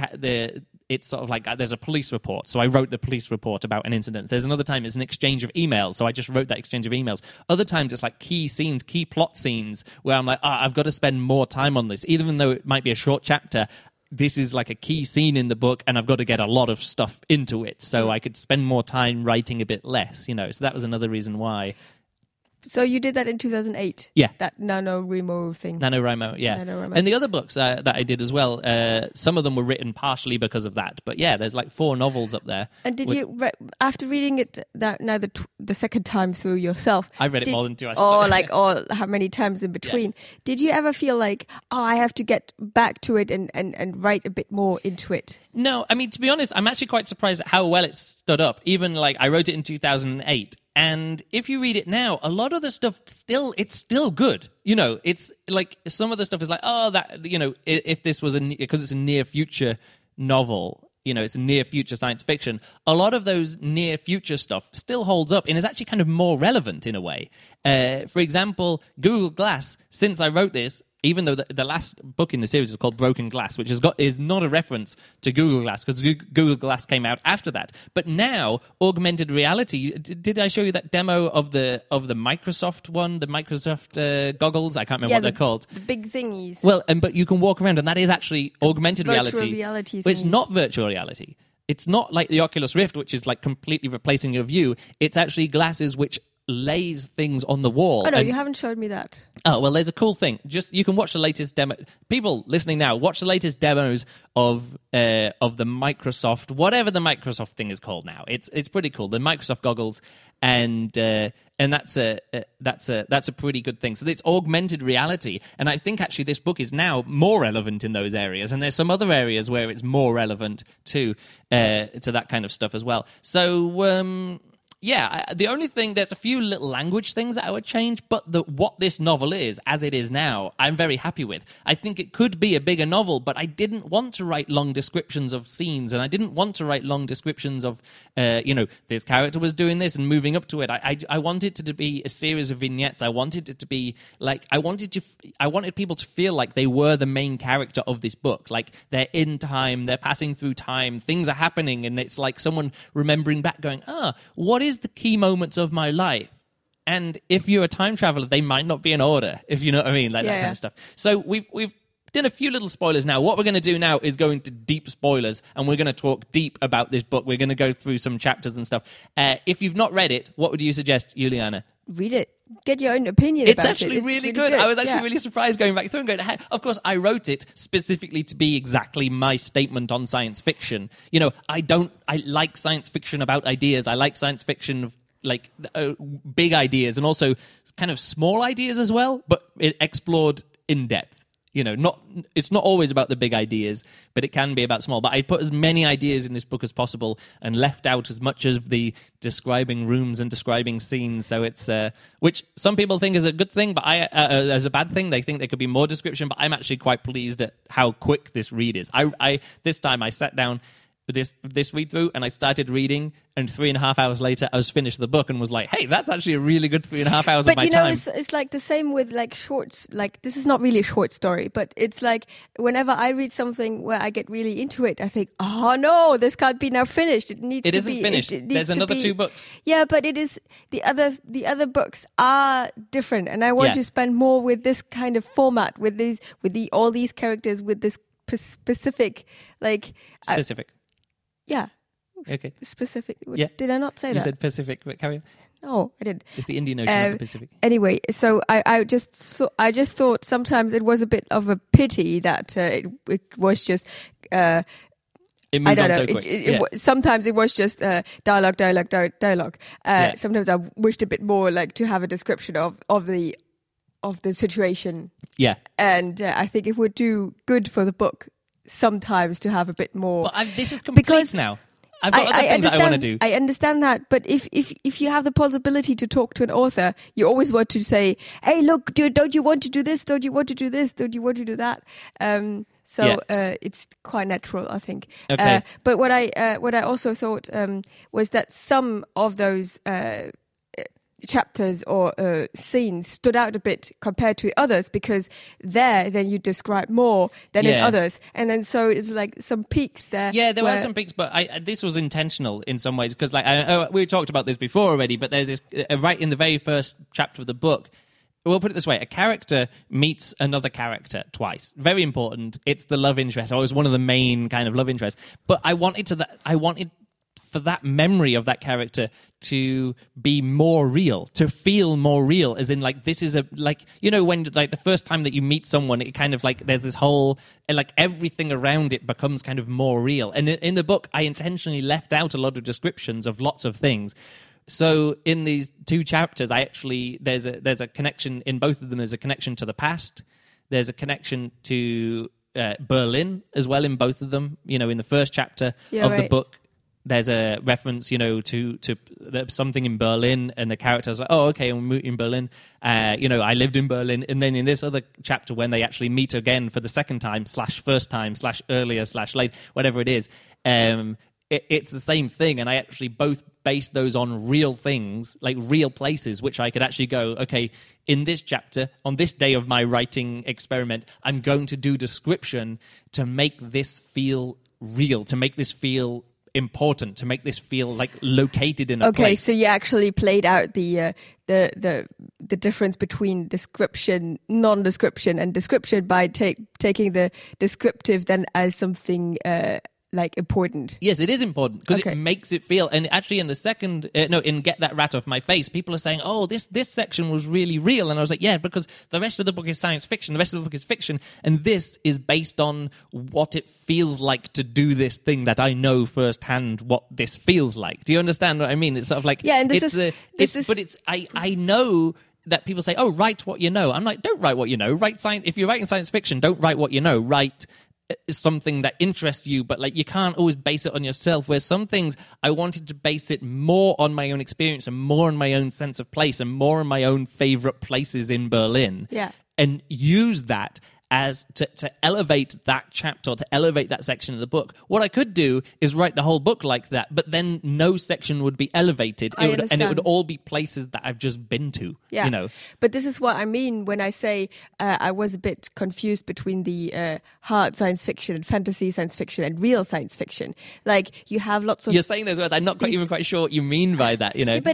Speaker 1: it's sort of like there's a police report. So I wrote the police report about an incident. There's another time it's an exchange of emails. So I just wrote that exchange of emails. Other times it's like key scenes, key plot scenes where I'm like, I've got to spend more time on this. Even though it might be a short chapter, this is like a key scene in the book and I've got to get a lot of stuff into it. So I could spend more time writing a bit less, So that was another reason why.
Speaker 2: So you did that in 2008?
Speaker 1: Yeah.
Speaker 2: That NaNoWriMo thing?
Speaker 1: NaNoWriMo, yeah.
Speaker 2: NaNoWriMo.
Speaker 1: And the other books that I did as well, some of them were written partially because of that. But yeah, there's like 4 novels up there.
Speaker 2: And did you, after reading it the second time through yourself...
Speaker 1: I've read it more than 2 times.
Speaker 2: Or how many times in between. Yeah. Did you ever feel like, I have to get back to it and write a bit more into it?
Speaker 1: No, I mean, to be honest, I'm actually quite surprised at how well it stood up. Even like I wrote it in 2008. And if you read it now, a lot of the stuff it's still good. It's like some of the stuff is like, if this was because it's a near future novel, it's a near future science fiction. A lot of those near future stuff still holds up and is actually kind of more relevant in a way. For example, Google Glass, since I wrote this, even though the last book in the series is called Broken Glass, which is not a reference to Google Glass, because Google Glass came out after that. But now, augmented reality, did I show you that demo of the Microsoft one, the Microsoft goggles? I can't remember what they're called.
Speaker 2: The big thingies.
Speaker 1: Well, but you can walk around, and that is actually augmented reality.
Speaker 2: Virtual reality.
Speaker 1: But it's not virtual reality. It's not like the Oculus Rift, which is like completely replacing your view. It's actually glasses which lays things on the wall.
Speaker 2: Oh no, you haven't showed me that.
Speaker 1: Oh well, there's a cool thing. You can watch the latest demo. People listening now, watch the latest demos of the Microsoft, whatever the Microsoft thing is called now. It's pretty cool. The Microsoft goggles, and that's a pretty good thing. So it's augmented reality, and I think actually this book is now more relevant in those areas. And there's some other areas where it's more relevant to that kind of stuff as well. So. Yeah, the only thing, there's a few little language things that I would change, but what this novel is, as it is now, I'm very happy with. I think it could be a bigger novel, but I didn't want to write long descriptions of scenes, and I didn't want to write long descriptions of, this character was doing this and moving up to it. I wanted it to be a series of vignettes. I wanted it to be like, I wanted people to feel like they were the main character of this book. Like, they're in time, they're passing through time, things are happening, and it's like someone remembering back going, what is the key moments of my life? And if you're a time traveler, they might not be in order, if you know what I mean, that kind of stuff. So we've done a few little spoilers now. What we're going to do now is go into deep spoilers, and we're going to talk deep about this book. We're going to go through some chapters and stuff. If you've not read it, what would you suggest, Juliana?
Speaker 2: Read it. get your own opinion
Speaker 1: It's
Speaker 2: about
Speaker 1: actually
Speaker 2: it. It's
Speaker 1: really good. I was actually really surprised going back through and going, hey, of course, I wrote it specifically to be exactly my statement on science fiction. You know, I like science fiction about ideas. I like science fiction of like big ideas and also kind of small ideas as well, but it explored in depth. You know, it's not always about the big ideas, but it can be about small. But I put as many ideas in this book as possible and left out as much of the describing rooms and describing scenes. So it's, which some people think is a good thing, but as a bad thing, they think there could be more description. But I'm actually quite pleased at how quick this read is. This time I sat down this read through and I started reading, and 3.5 hours later I was finished the book and was like, hey, that's actually a really good 3.5 hours of my time.
Speaker 2: But it's like the same with like shorts. Like, this is not really a short story, but it's like whenever I read something where I get really into it, I think, oh no, this can't be now finished. It
Speaker 1: isn't finished. There's another 2 books.
Speaker 2: Yeah, but it is the other books are different, and I want to spend more with this kind of format, with all these characters, with this specific
Speaker 1: specific.
Speaker 2: Yeah.
Speaker 1: Okay.
Speaker 2: Specific.
Speaker 1: Yeah.
Speaker 2: Did I not say that?
Speaker 1: You said Pacific, but carry on.
Speaker 2: No, I didn't.
Speaker 1: It's the Indian Ocean, not the Pacific.
Speaker 2: Anyway, so I just thought sometimes it was a bit of a pity that it was just.
Speaker 1: It moved on so quick.
Speaker 2: Sometimes it was just dialogue. Sometimes I wished a bit more like to have a description of the situation.
Speaker 1: Yeah.
Speaker 2: And I think it would do good for the book sometimes to have a bit more.
Speaker 1: But this is complete now. I've got other things that I want to do.
Speaker 2: I understand that, but if you have the possibility to talk to an author, you always want to say, "Hey, look, don't you want to do this? Don't you want to do this? Don't you want to do that?" It's quite natural, I think.
Speaker 1: Okay.
Speaker 2: But what I also thought was that some of those chapters or scenes stood out a bit compared to others, because then you describe more than in others, and then so it's like some peaks there.
Speaker 1: Yeah, there were some peaks, but this was intentional in some ways, because we talked about this before already. But there's this right in the very first chapter of the book. We'll put it this way: a character meets another character twice. Very important. It's the love interest, or it's one of the main kind of love interests. But I wanted for that memory of that character to be more real, to feel more real, as in like this is when like the first time that you meet someone, it kind of like there's this whole like everything around it becomes kind of more real. And in the book, I intentionally left out a lot of descriptions of lots of things. So in these 2 chapters, there's a connection in both of them. There's a connection to the past. There's a connection to Berlin as well in both of them. You know, in the first chapter the book, there's a reference, to something in Berlin, and the character's like, oh, okay, I'm in Berlin. I lived in Berlin. And then in this other chapter, when they actually meet again for the second time, /first time, /earlier, /late, whatever it is, it's the same thing. And I actually both based those on real things, like real places, which I could actually go, okay, in this chapter, on this day of my writing experiment, I'm going to do description to make this feel real, to make this feel important, to make this feel like located in a place.
Speaker 2: Okay, so you actually played out the difference between description, non-description, and description by taking the descriptive then as something like important.
Speaker 1: Yes, it is important because it makes it feel. And actually, in the second, in Get That Rat Off My Face, people are saying, "Oh, this section was really real," and I was like, "Yeah, because the rest of the book is science fiction. The rest of the book is fiction, and this is based on what it feels like to do this thing that I know firsthand what this feels like." Do you understand what I mean? It's sort of like
Speaker 2: and
Speaker 1: I know that people say, "Oh, write what you know." I'm like, don't write what you know. Write science. If you're writing science fiction, don't write what you know. Write something that interests you, but like you can't always base it on yourself. Where some things I wanted to base it more on my own experience and more on my own sense of place and more on my own favorite places in Berlin.
Speaker 2: Yeah.
Speaker 1: And use that as to elevate that chapter, to elevate that section of the book. What I could do is write the whole book like that, but then no section would be elevated. And it would all be places that I've just been to.
Speaker 2: Yeah. But this is what I mean when I say I was a bit confused between the hard science fiction and fantasy science fiction and real science fiction. Like, you have lots of...
Speaker 1: You're saying those words. I'm not even quite sure what you mean by that,
Speaker 2: But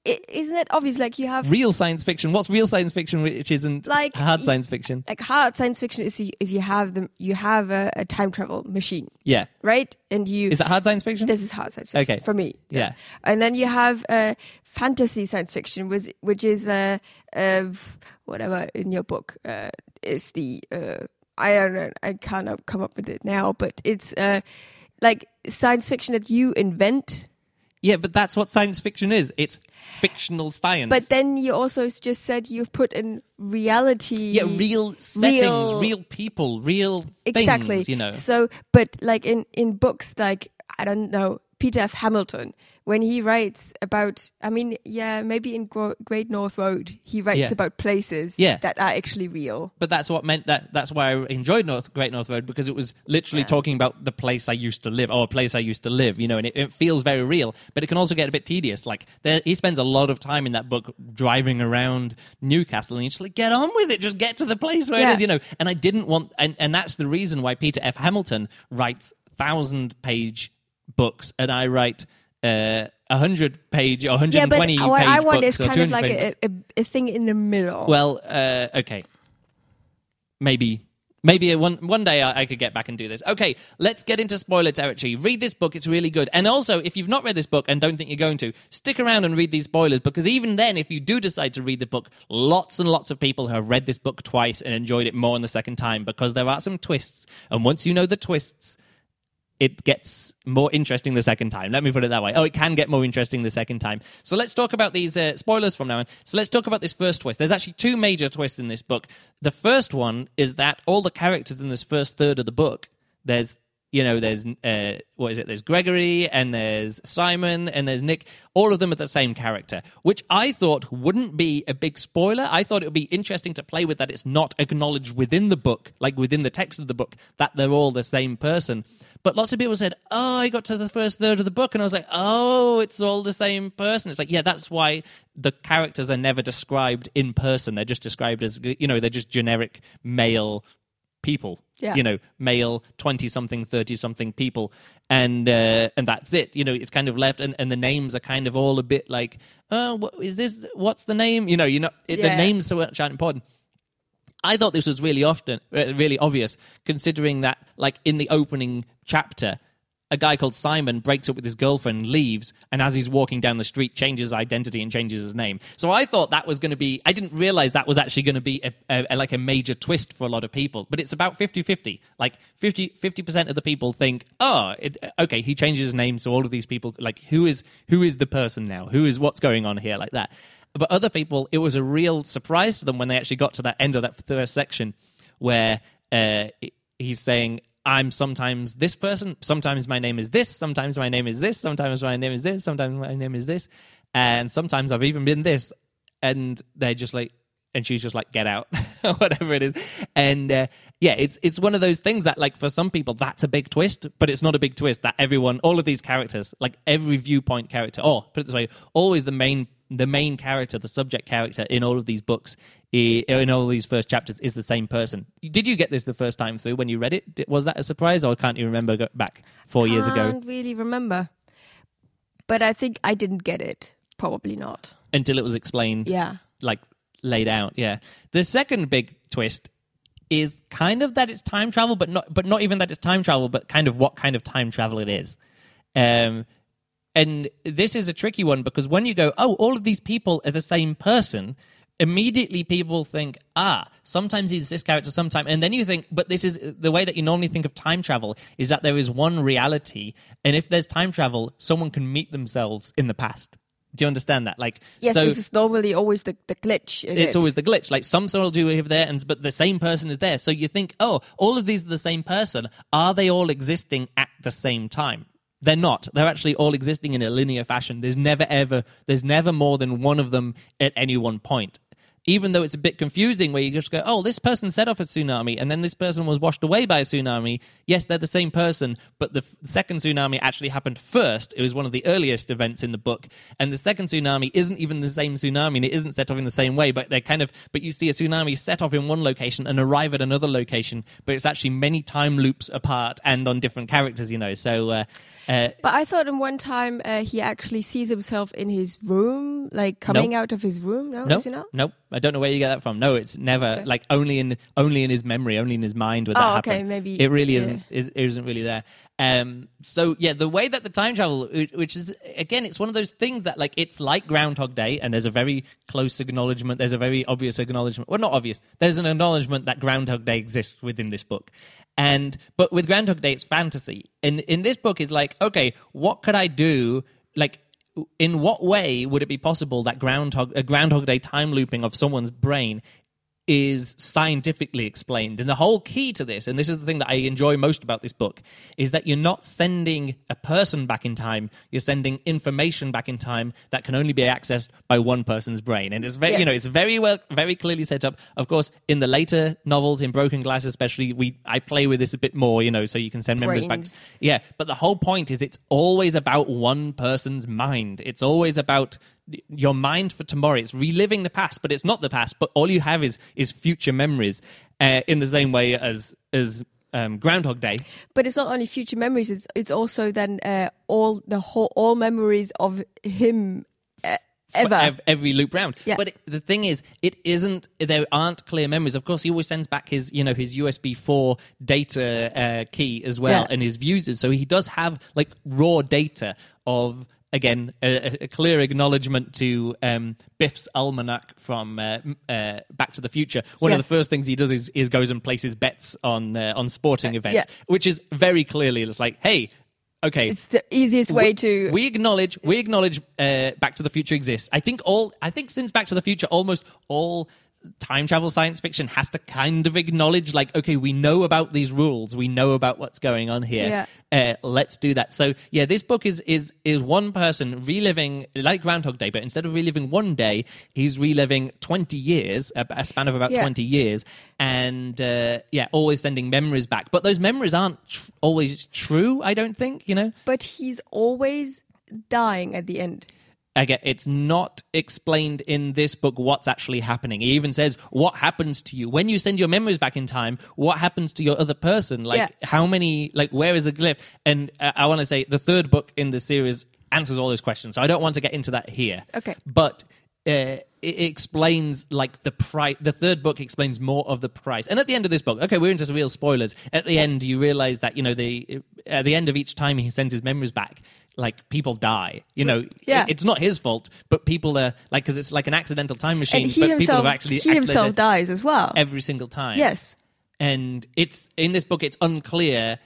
Speaker 2: isn't it obvious? Like you have
Speaker 1: real science fiction. What's real science fiction which isn't
Speaker 2: like
Speaker 1: hard science fiction?
Speaker 2: Like hard science fiction is if you have a time travel machine.
Speaker 1: Yeah.
Speaker 2: Right? And
Speaker 1: is that hard science fiction?
Speaker 2: This is hard science fiction.
Speaker 1: Okay.
Speaker 2: For me.
Speaker 1: Yeah.
Speaker 2: And then you have fantasy science fiction, which is whatever in your book is the I don't know. I can't come up with it now, but it's like science fiction that you invent.
Speaker 1: Yeah, but that's what science fiction is. It's fictional science.
Speaker 2: But then you also just said you've put in reality.
Speaker 1: Yeah, real settings, real people, real
Speaker 2: exactly.
Speaker 1: things, you know.
Speaker 2: So, but like in books like, I don't know, Peter F. Hamilton, when he writes about, I mean, yeah, maybe in Great North Road, he writes about places that are actually real.
Speaker 1: But that's what meant that's why I enjoyed Great North Road, because it was literally talking about the place I used to live, or a place I used to live, you know, and it feels very real, but it can also get a bit tedious. Like, he spends a lot of time in that book driving around Newcastle, and you're just like, get on with it, just get to the place where it is, you know. And I didn't want, and that's the reason why Peter F. Hamilton writes 1,000-page books, and I write 100-page or 120-page books.
Speaker 2: What I want is
Speaker 1: kind
Speaker 2: of like a thing in the middle.
Speaker 1: Well, okay. Maybe one day I could get back and do this. Okay, let's get into spoiler territory. Read this book, it's really good. And also, if you've not read this book and don't think you're going to, stick around and read these spoilers, because even then, if you do decide to read the book, lots and lots of people have read this book twice and enjoyed it more on the second time, because there are some twists. And once you know the twists, it gets more interesting the second time. Let me put it that way. Oh, it can get more interesting the second time. So let's talk about these spoilers from now on. So let's talk about this first twist. There's actually two major twists in this book. The first one is that all the characters in this first third of the book, there's Gregory, and there's Simon, and there's Nick. All of them are the same character, which I thought wouldn't be a big spoiler. I thought it would be interesting to play with that it's not acknowledged within the book, like within the text of the book, that they're all the same person. But lots of people said, oh, I got to the first third of the book, and I was like, oh, it's all the same person. It's like, yeah, that's why the characters are never described in person. They're just described as, you know, they're just generic male people.
Speaker 2: Yeah.
Speaker 1: You know, male 20-something, 30-something people, and that's it. You know, it's kind of left, and the names are kind of all a bit like, what is this? What's the name? You know, the names so much aren't important. I thought this was really obvious, considering that, like, in the opening chapter, a guy called Simon breaks up with his girlfriend, leaves, and as he's walking down the street, changes his identity and changes his name. So I thought that was going to be... I didn't realize that was actually going to be a major twist for a lot of people. But it's about 50-50. Like, 50% of the people think, okay, he changes his name, so all of these people... Like, who is the person now? What's going on here? Like that. But other people, it was a real surprise to them when they actually got to that end of that first section where he's saying... I'm sometimes this person, sometimes my name is this, sometimes my name is this, sometimes my name is this, sometimes my name is this, and sometimes I've even been this. And they're just like, and she's just like, get out, or whatever it is. And it's one of those things that, like, for some people, that's a big twist, but it's not a big twist that all of these characters, like every viewpoint character, put it this way, always the main character, the subject character in all of these books, in all of these first chapters, is the same person. Did you get this the first time through when you read it? Was that a surprise, or can't you remember back 4 years ago?
Speaker 2: I can't really remember. But I think I didn't get it. Probably not.
Speaker 1: Until it was explained.
Speaker 2: Yeah.
Speaker 1: Like, laid out, yeah. The second big twist is kind of that it's time travel, but not even that it's time travel, but kind of what kind of time travel it is. And this is a tricky one, because when you go, all of these people are the same person, immediately people think, sometimes he's this character, sometimes, and then you think, but this is the way that you normally think of time travel, is that there is one reality, and if there's time travel, someone can meet themselves in the past. Do you understand that? Like,
Speaker 2: yes, so this is normally always the glitch.
Speaker 1: It's always the glitch. Like, some sort of do over there, but the same person is there. So you think, all of these are the same person. Are they all existing at the same time? They're not. They're actually all existing in a linear fashion. There's never more than one of them at any one point. even though it's a bit confusing where you just go, oh, this person set off a tsunami and then this person was washed away by a tsunami. Yes, they're the same person, but the second tsunami actually happened first. It was one of the earliest events in the book. And the second tsunami isn't even the same tsunami and it isn't set off in the same way, but but you see a tsunami set off in one location and arrive at another location, but it's actually many time loops apart and on different characters, So,
Speaker 2: but I thought in one time he actually sees himself in his room, like coming out of his room. No, is he not?
Speaker 1: Nope. I don't know where you get that from. No, it's never like only in his memory, only in his mind would that happen.
Speaker 2: Okay, maybe
Speaker 1: it really isn't. It isn't really there. So yeah, the way that the time travel, which is again, it's one of those things that like it's like Groundhog Day, and there's a very close acknowledgement. There's a very obvious acknowledgement. Well, not obvious. There's an acknowledgement that Groundhog Day exists within this book. But with Groundhog Day, it's fantasy. In this book, it's like, okay, what could I do? Like, in what way would it be possible that a Groundhog Day time looping of someone's brain is scientifically explained? And the whole key to this, and this is the thing that I enjoy most about this book, is that you're not sending a person back in time, you're sending information back in time that can only be accessed by one person's brain. And it's very, it's very clearly set up. Of course, in the later novels, in Broken Glass especially, I play with this a bit more, so you can send memories back. Yeah, but the whole point is it's always about one person's mind. It's always about your mind for tomorrow. It's reliving the past, but it's not the past. But all you have is future memories, in the same way as Groundhog Day.
Speaker 2: But it's not only future memories; it's also then all memories of him.
Speaker 1: Every loop round.
Speaker 2: Yeah.
Speaker 1: But the thing is, there aren't clear memories. Of course, he always sends back his USB 4 data key as well, and his views. So he does have like raw data of, again, a clear acknowledgement to Biff's almanac from Back to the Future. One of the first things he does is goes and places bets on sporting events, which is very clearly, it's like, hey, okay,
Speaker 2: it's the easiest way to.
Speaker 1: We acknowledge Back to the Future exists. I think since Back to the Future, almost all time travel science fiction has to kind of acknowledge, like, okay, we know about these rules, we know about what's going on here. Let's do that. So yeah, this book is one person reliving, like Groundhog Day, but instead of reliving one day, he's reliving 20 years, a span of about 20 years, and always sending memories back. But those memories aren't always true, I don't think,
Speaker 2: But he's always dying at the end.
Speaker 1: Again, it's not explained in this book what's actually happening. He even says, what happens to you? When you send your memories back in time, what happens to your other person? Like, how many, like, where is the glyph? And I want to say the third book in the series answers all those questions. So I don't want to get into that here.
Speaker 2: Okay.
Speaker 1: But it explains, like, the price. The third book explains more of the price. And at the end of this book, okay, we're into some real spoilers. At the end, you realize that, at the end of each time he sends his memories back, like, people die, It's not his fault, but people are like, because it's like an accidental time machine.
Speaker 2: And he himself dies as well
Speaker 1: every single time.
Speaker 2: Yes,
Speaker 1: and it's in this book. It's unclear,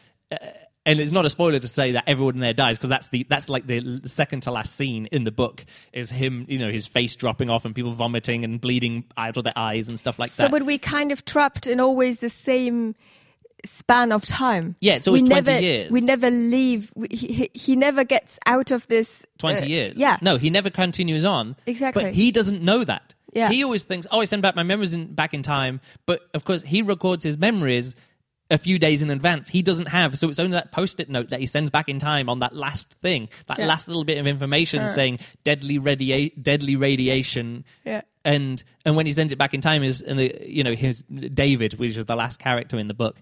Speaker 1: and it's not a spoiler to say that everyone there dies, because that's like the second to last scene in the book is him, his face dropping off and people vomiting and bleeding out of their eyes and stuff like that.
Speaker 2: So, but we kind of trapped in always the same span of time.
Speaker 1: Yeah, it's always 20 years.
Speaker 2: We never leave. He never gets out of this
Speaker 1: 20 years.
Speaker 2: Yeah.
Speaker 1: No, he never continues on.
Speaker 2: Exactly.
Speaker 1: But he doesn't know that.
Speaker 2: Yeah.
Speaker 1: He always thinks, I send back my memories back in time. But of course, he records his memories a few days in advance. He doesn't have, so it's only that post-it note that he sends back in time on that last thing, last little bit of information saying deadly radiation.
Speaker 2: Yeah.
Speaker 1: And when he sends it back in time, his David, which is the last character in the book,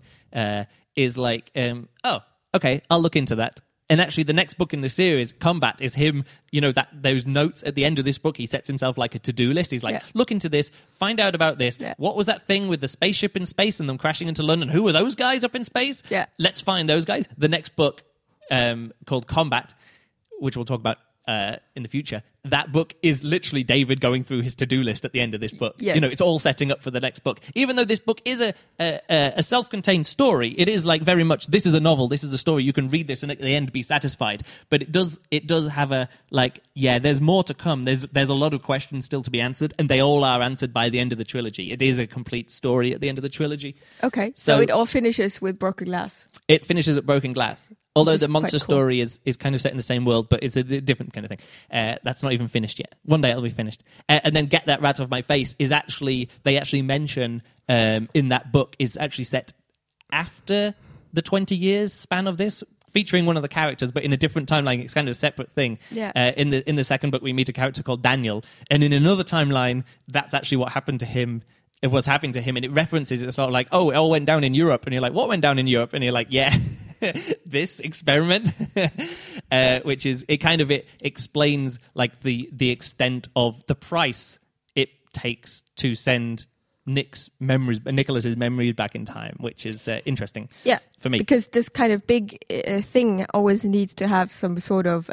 Speaker 1: is like, oh, okay, I'll look into that. And actually, the next book in the series, Combat, is him, those notes at the end of this book, he sets himself like a to-do list. He's like, look into this, find out about this. Yeah. What was that thing with the spaceship in space and them crashing into London? Who were those guys up in space?
Speaker 2: Yeah.
Speaker 1: Let's find those guys. The next book, called Combat, which we'll talk about in the future, that book is literally David going through his to-do list at the end of this book.
Speaker 2: Yes.
Speaker 1: It's all setting up for the next book. Even though this book is a self-contained story, it is like very much, this is a novel, this is a story, you can read this and at the end be satisfied. But it does have a, like, there's more to come. There's a lot of questions still to be answered, and they all are answered by the end of the trilogy. It is a complete story at the end of the trilogy.
Speaker 2: Okay, so it all finishes with Broken Glass.
Speaker 1: It finishes at Broken Glass. Although the monster story is kind of set in the same world, but it's a different kind of thing. That's not even finished yet. One day it'll be finished. And then Get That Rat Off My Face is actually, they actually mention in that book, is actually set after the 20 years span of this, featuring one of the characters, but in a different timeline. It's kind of a separate thing.
Speaker 2: Yeah.
Speaker 1: In the second book, we meet a character called Daniel, and in another timeline, that's actually what happened to him. It was happening to him, and it references, it's sort of like, oh, it all went down in Europe, and you're like, what went down in Europe? And you're like, yeah, this experiment, which is, it explains like the extent of the price it takes to send Nicholas's memories back in time, which is interesting.
Speaker 2: Yeah,
Speaker 1: for me,
Speaker 2: because this kind of big thing always needs to have some sort of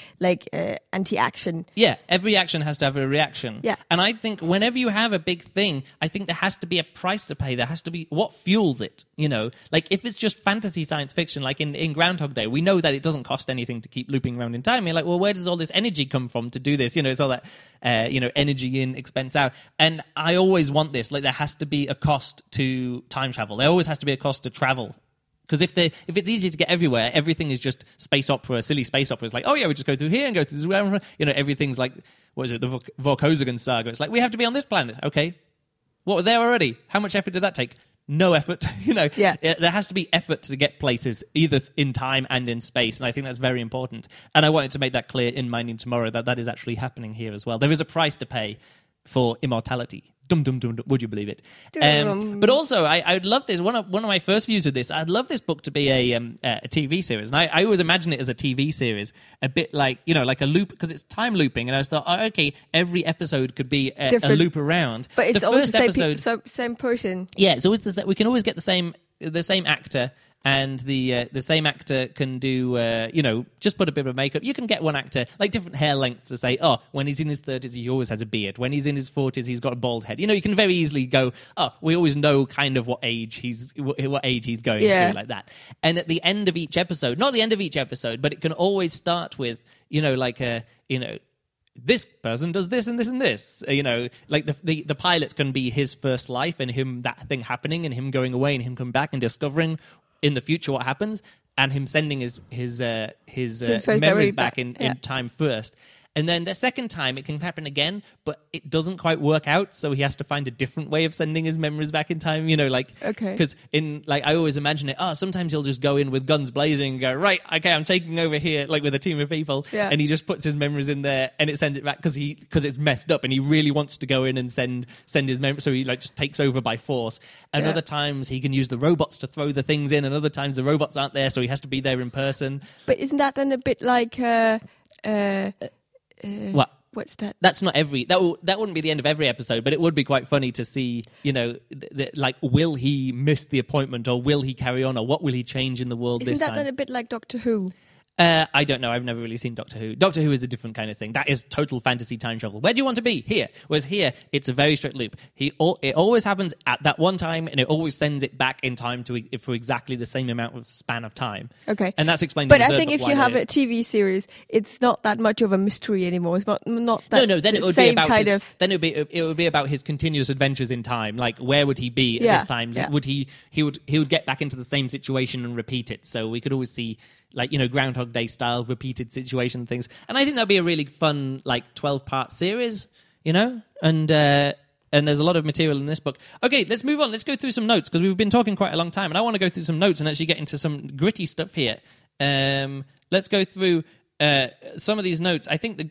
Speaker 2: anti-action.
Speaker 1: Yeah, every action has to have a reaction.
Speaker 2: Yeah,
Speaker 1: and I think whenever you have a big thing, I think there has to be a price to pay. There has to be what fuels it. You know, like if it's just fantasy science fiction, like in Groundhog Day, we know that it doesn't cost anything to keep looping around in time. You're like, well, where does all this energy come from to do this? You know, it's all that energy in, expense out. And I always want this. Like, there has to be a cost to time travel. There always has to be a cost to travel. Because if it's easy to get everywhere, everything is just space opera, silly space opera. It's like, oh yeah, we just go through here and go through this. You know, everything's like, what is it, the Vorkosigan saga. It's like, we have to be on this planet. Okay. What, we're there already? How much effort did that take? No effort. You know,
Speaker 2: yeah.
Speaker 1: There has to be effort to get places, either in time and in space. And I think that's very important. And I wanted to make that clear in Minding Tomorrow, that is actually happening here as well. There is a price to pay for immortality. Dum dum dum. Would you believe it? But also, I would love this. One of my first views of this, I'd love this book to be a TV series. And I always imagine it as a TV series, a bit like, you know, like a loop, because it's time looping. And I was thought, oh, okay, every episode could be a loop around.
Speaker 2: But it's
Speaker 1: the
Speaker 2: always
Speaker 1: first
Speaker 2: the
Speaker 1: episode,
Speaker 2: same person.
Speaker 1: Yeah, it's always we can always get the same actor. And the same actor can do, just put a bit of makeup. You can get one actor, like different hair lengths, to say, oh, when he's in his 30s, he always has a beard. When he's in his 40s, he's got a bald head. You know, you can very easily go, oh, we always know kind of what age he's going through, like that. And at the end of each episode, not the end of each episode, but it can always start with, this person does this and this and this. You know, like the pilot can be his first life and him, that thing happening and him going away and him coming back and discovering in the future what happens, and him sending his memories back in time first. And then the second time it can happen again, but it doesn't quite work out, so he has to find a different way of sending his memories back in time, you know, like, because I always imagine it, sometimes he'll just go in with guns blazing and go, right, okay, I'm taking over here, like with a team of people, and he just puts his memories in there and it sends it back because it's messed up and he really wants to go in and send his memories, so he like just takes over by force. And other times he can use the robots to throw the things in, and other times the robots aren't there, so he has to be there in person.
Speaker 2: But isn't that then a bit like
Speaker 1: what?
Speaker 2: What's that?
Speaker 1: That's not every. That wouldn't be the end of every episode, but it would be quite funny to see. You know, like, will he miss the appointment, or will he carry on, or what will he change in the world this time?
Speaker 2: Isn't that then a bit like Doctor Who?
Speaker 1: I don't know. I've never really seen Doctor Who. Doctor Who is a different kind of thing. That is total fantasy time travel. Where do you want to be? Here. Whereas here, it's a very strict loop. It always happens at that one time, and it always sends it back in time for exactly the same amount of span of time.
Speaker 2: Okay.
Speaker 1: And that's explained.
Speaker 2: But I think if you have a TV series, it's not that much of a mystery anymore. It's not that.
Speaker 1: No. Then it would be about Then it would be about his continuous adventures in time. Like, where would he be at this time?
Speaker 2: Yeah.
Speaker 1: Would he would get back into the same situation and repeat it? So we could always see, like, you know, Groundhog Day style repeated situation things. And I think that'd be a really fun, like, 12-part series, you know? And there's a lot of material in this book. Okay, let's move on. Let's go through some notes, because we've been talking quite a long time, and I want to go through some notes and actually get into some gritty stuff here. Let's go through some of these notes. I think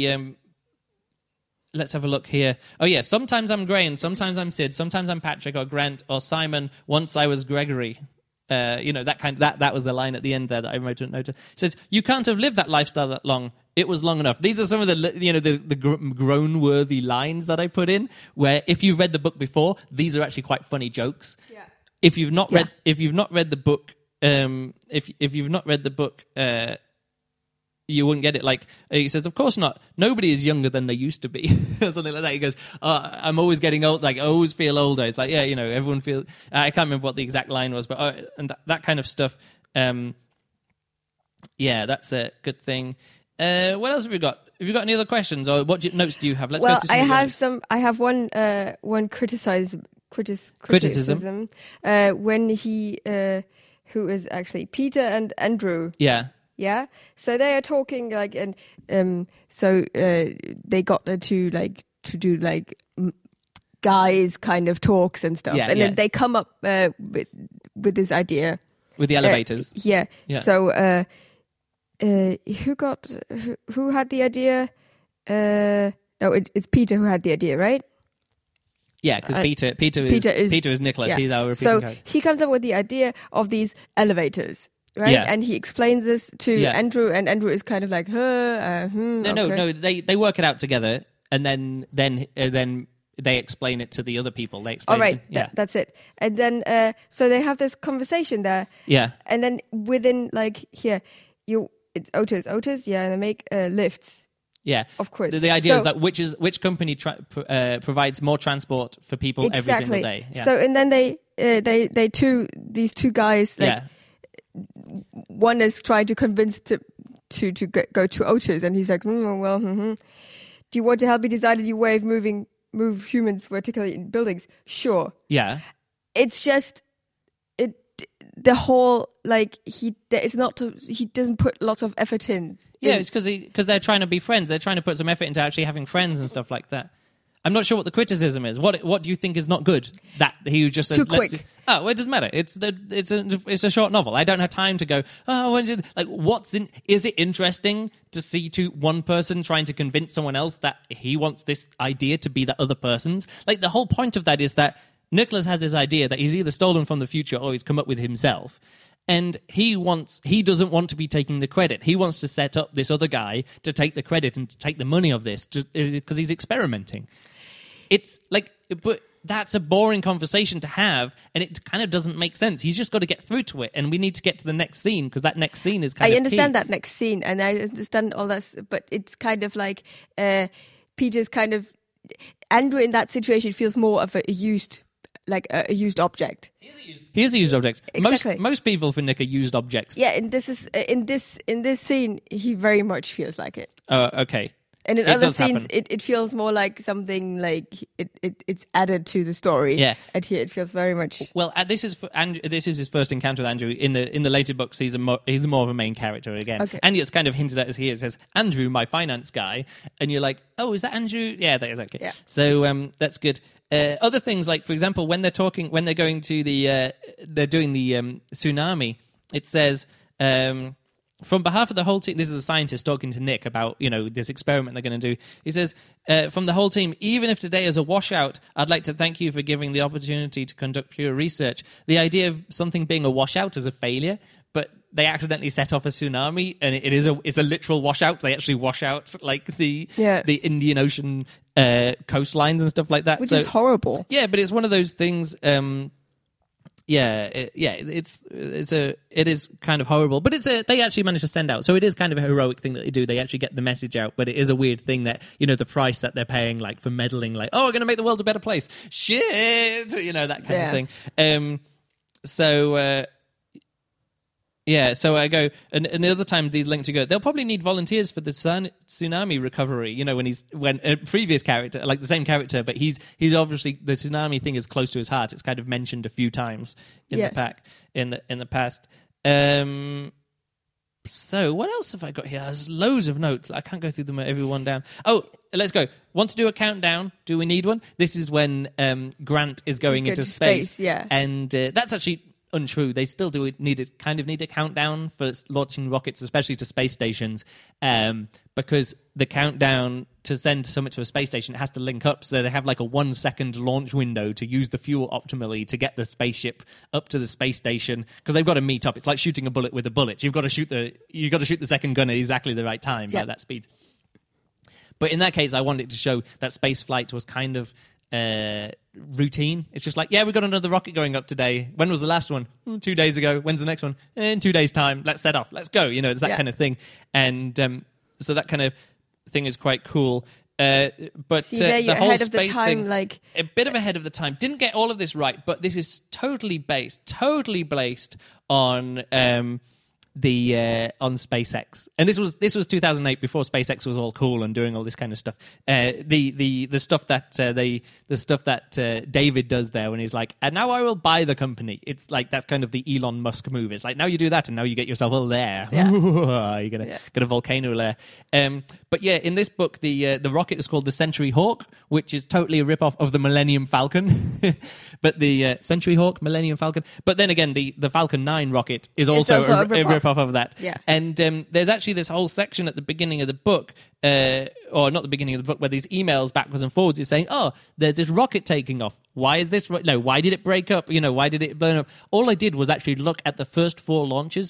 Speaker 1: let's have a look here. Oh, yeah, sometimes I'm Graham, sometimes I'm Sid, sometimes I'm Patrick or Grant or Simon, once I was Gregory. That was the line at the end there that I wrote a note. It says, you can't have lived that lifestyle that long. It was long enough. These are some of the groan-worthy lines that I put in, where if you've read the book before, these are actually quite funny jokes. Yeah. If you've not read the book, you wouldn't get it. Like, he says, of course not. Nobody is younger than they used to be. Something like that. He goes, I'm always getting old. Like, I always feel older. It's like, yeah, you know, everyone feels... I can't remember what the exact line was, but and that kind of stuff. Yeah, that's a good thing. What else have we got? Have you got any other questions, or what notes do you have? Let's go through some.
Speaker 2: I have one criticism. When he who is actually Peter and Andrew.
Speaker 1: Yeah.
Speaker 2: Yeah, so they are talking like, and they got to do like guys kind of talks and stuff, and then they come up with this idea
Speaker 1: with the elevators.
Speaker 2: Yeah. So who had the idea? No, it's Peter who had the idea, right?
Speaker 1: Yeah, because Peter is Nicholas. Yeah. He's our repeating character.
Speaker 2: He comes up with the idea of these elevators. Right, yeah. And he explains this to Andrew, and Andrew is kind of like,
Speaker 1: No. They work it out together, and then they explain it to the other people. They explain.
Speaker 2: All right, that's it. And then so they have this conversation there.
Speaker 1: Yeah.
Speaker 2: And then within it's Otis. Yeah, and they make lifts.
Speaker 1: Yeah,
Speaker 2: of course.
Speaker 1: The idea is that which company provides more transport for people every single day. Yeah.
Speaker 2: So and then these two guys one is trying to convince to go to Otis, and he's like, do you want to help me decide a new way of move humans vertically in buildings? Sure.
Speaker 1: Yeah.
Speaker 2: It's just the whole he doesn't put lots of effort in.
Speaker 1: Yeah, it's because they're trying to be friends. They're trying to put some effort into actually having friends and stuff like that. I'm not sure what the criticism is. What do you think is not good? That he just says,
Speaker 2: too quick.
Speaker 1: Well, it doesn't matter. It's a short novel. I don't have time to go. Is it interesting to see one person trying to convince someone else that he wants this idea to be that other person's? Like, the whole point of that is that Nicholas has this idea that he's either stolen from the future or he's come up with himself. And he doesn't want to be taking the credit. He wants to set up this other guy to take the credit and to take the money of this because he's experimenting. It's like, but that's a boring conversation to have, and it kind of doesn't make sense. He's just got to get through to it, and we need to get to the next scene because that next scene is kind of.
Speaker 2: I understand that next scene, and I understand all that, but it's kind of like Peter's kind of Andrew in that situation feels more of a used object.
Speaker 1: He is a used object.
Speaker 2: Exactly.
Speaker 1: Most people for Nick are used objects.
Speaker 2: Yeah, and this is in this scene, he very much feels like it.
Speaker 1: Oh, okay.
Speaker 2: And in other scenes, it feels more like something like it's added to the story.
Speaker 1: Yeah.
Speaker 2: And here it feels very much.
Speaker 1: Well, this is his first encounter with Andrew. In the later books, he's more of a main character again. Okay. And it's kind of hinted at as here. It says, Andrew, my finance guy. And you're like, oh, is that Andrew? Yeah, that is okay.
Speaker 2: Yeah.
Speaker 1: So that's good. Other things, like, for example, when they're going to they're doing the tsunami, it says... from behalf of the whole team, this is a scientist talking to Nick about, this experiment they're going to do. He says, from the whole team, even if today is a washout, I'd like to thank you for giving the opportunity to conduct pure research. The idea of something being a washout is a failure, but they accidentally set off a tsunami, and it's a literal washout. They actually wash out like the Indian Ocean coastlines and stuff like that.
Speaker 2: Which is horrible.
Speaker 1: Yeah, but it's one of those things... it is kind of horrible, but they actually managed to send out, so it is kind of a heroic thing that they do. They actually get the message out, but it is a weird thing that the price that they're paying, like, for meddling, like, oh, we're going to make the world a better place, shit, that kind of thing. So I go, and the other times these linked to go, they'll probably need volunteers for the tsunami recovery, when a previous character, like the same character, but he's obviously, the tsunami thing is close to his heart. It's kind of mentioned a few times in the past. So what else have I got here? There's loads of notes. I can't go through them every one down. Oh, let's go. Want to do a countdown? Do we need one? This is when Grant is going into space.
Speaker 2: Yeah.
Speaker 1: And that's actually... untrue. They still need a countdown for launching rockets, especially to space stations, because the countdown to send something to a space station, it has to link up, so they have like a 1 second launch window to use the fuel optimally to get the spaceship up to the space station, because they've got to meet up. It's like shooting a bullet with a bullet. You've got to shoot the second gun at exactly the right time by that speed. But in that case, I wanted to show that space flight was kind of routine. It's just like, yeah, we got another rocket going up today. When was the last one? 2 days ago. When's the next one? In 2 days' time. Let's set off. Let's go. It's that kind of thing. And so that kind of thing is quite cool. But the whole space thing, like a bit of ahead of the time. Didn't get all of this right, but this is totally based on on SpaceX, and this was 2008, before SpaceX was all cool and doing all this kind of stuff. The stuff that David does there when he's like, and now I will buy the company. It's like that's kind of the Elon Musk move. It's like now you do that, and now you get yourself a lair.
Speaker 2: Yeah.
Speaker 1: You're gonna get a volcano lair. But yeah, in this book, the rocket is called the Century Hawk, which is totally a rip-off of the Millennium Falcon. But the Century Hawk, Millennium Falcon. But then again, the Falcon 9 rocket is also a rip-off of that.
Speaker 2: Yeah.
Speaker 1: And there's actually this whole section at the beginning of the book, or not the beginning of the book, where these emails backwards and forwards is saying, oh, there's this rocket taking off. Why is this? No, why did it break up? Why did it burn up? All I did was actually look at the first 4 launches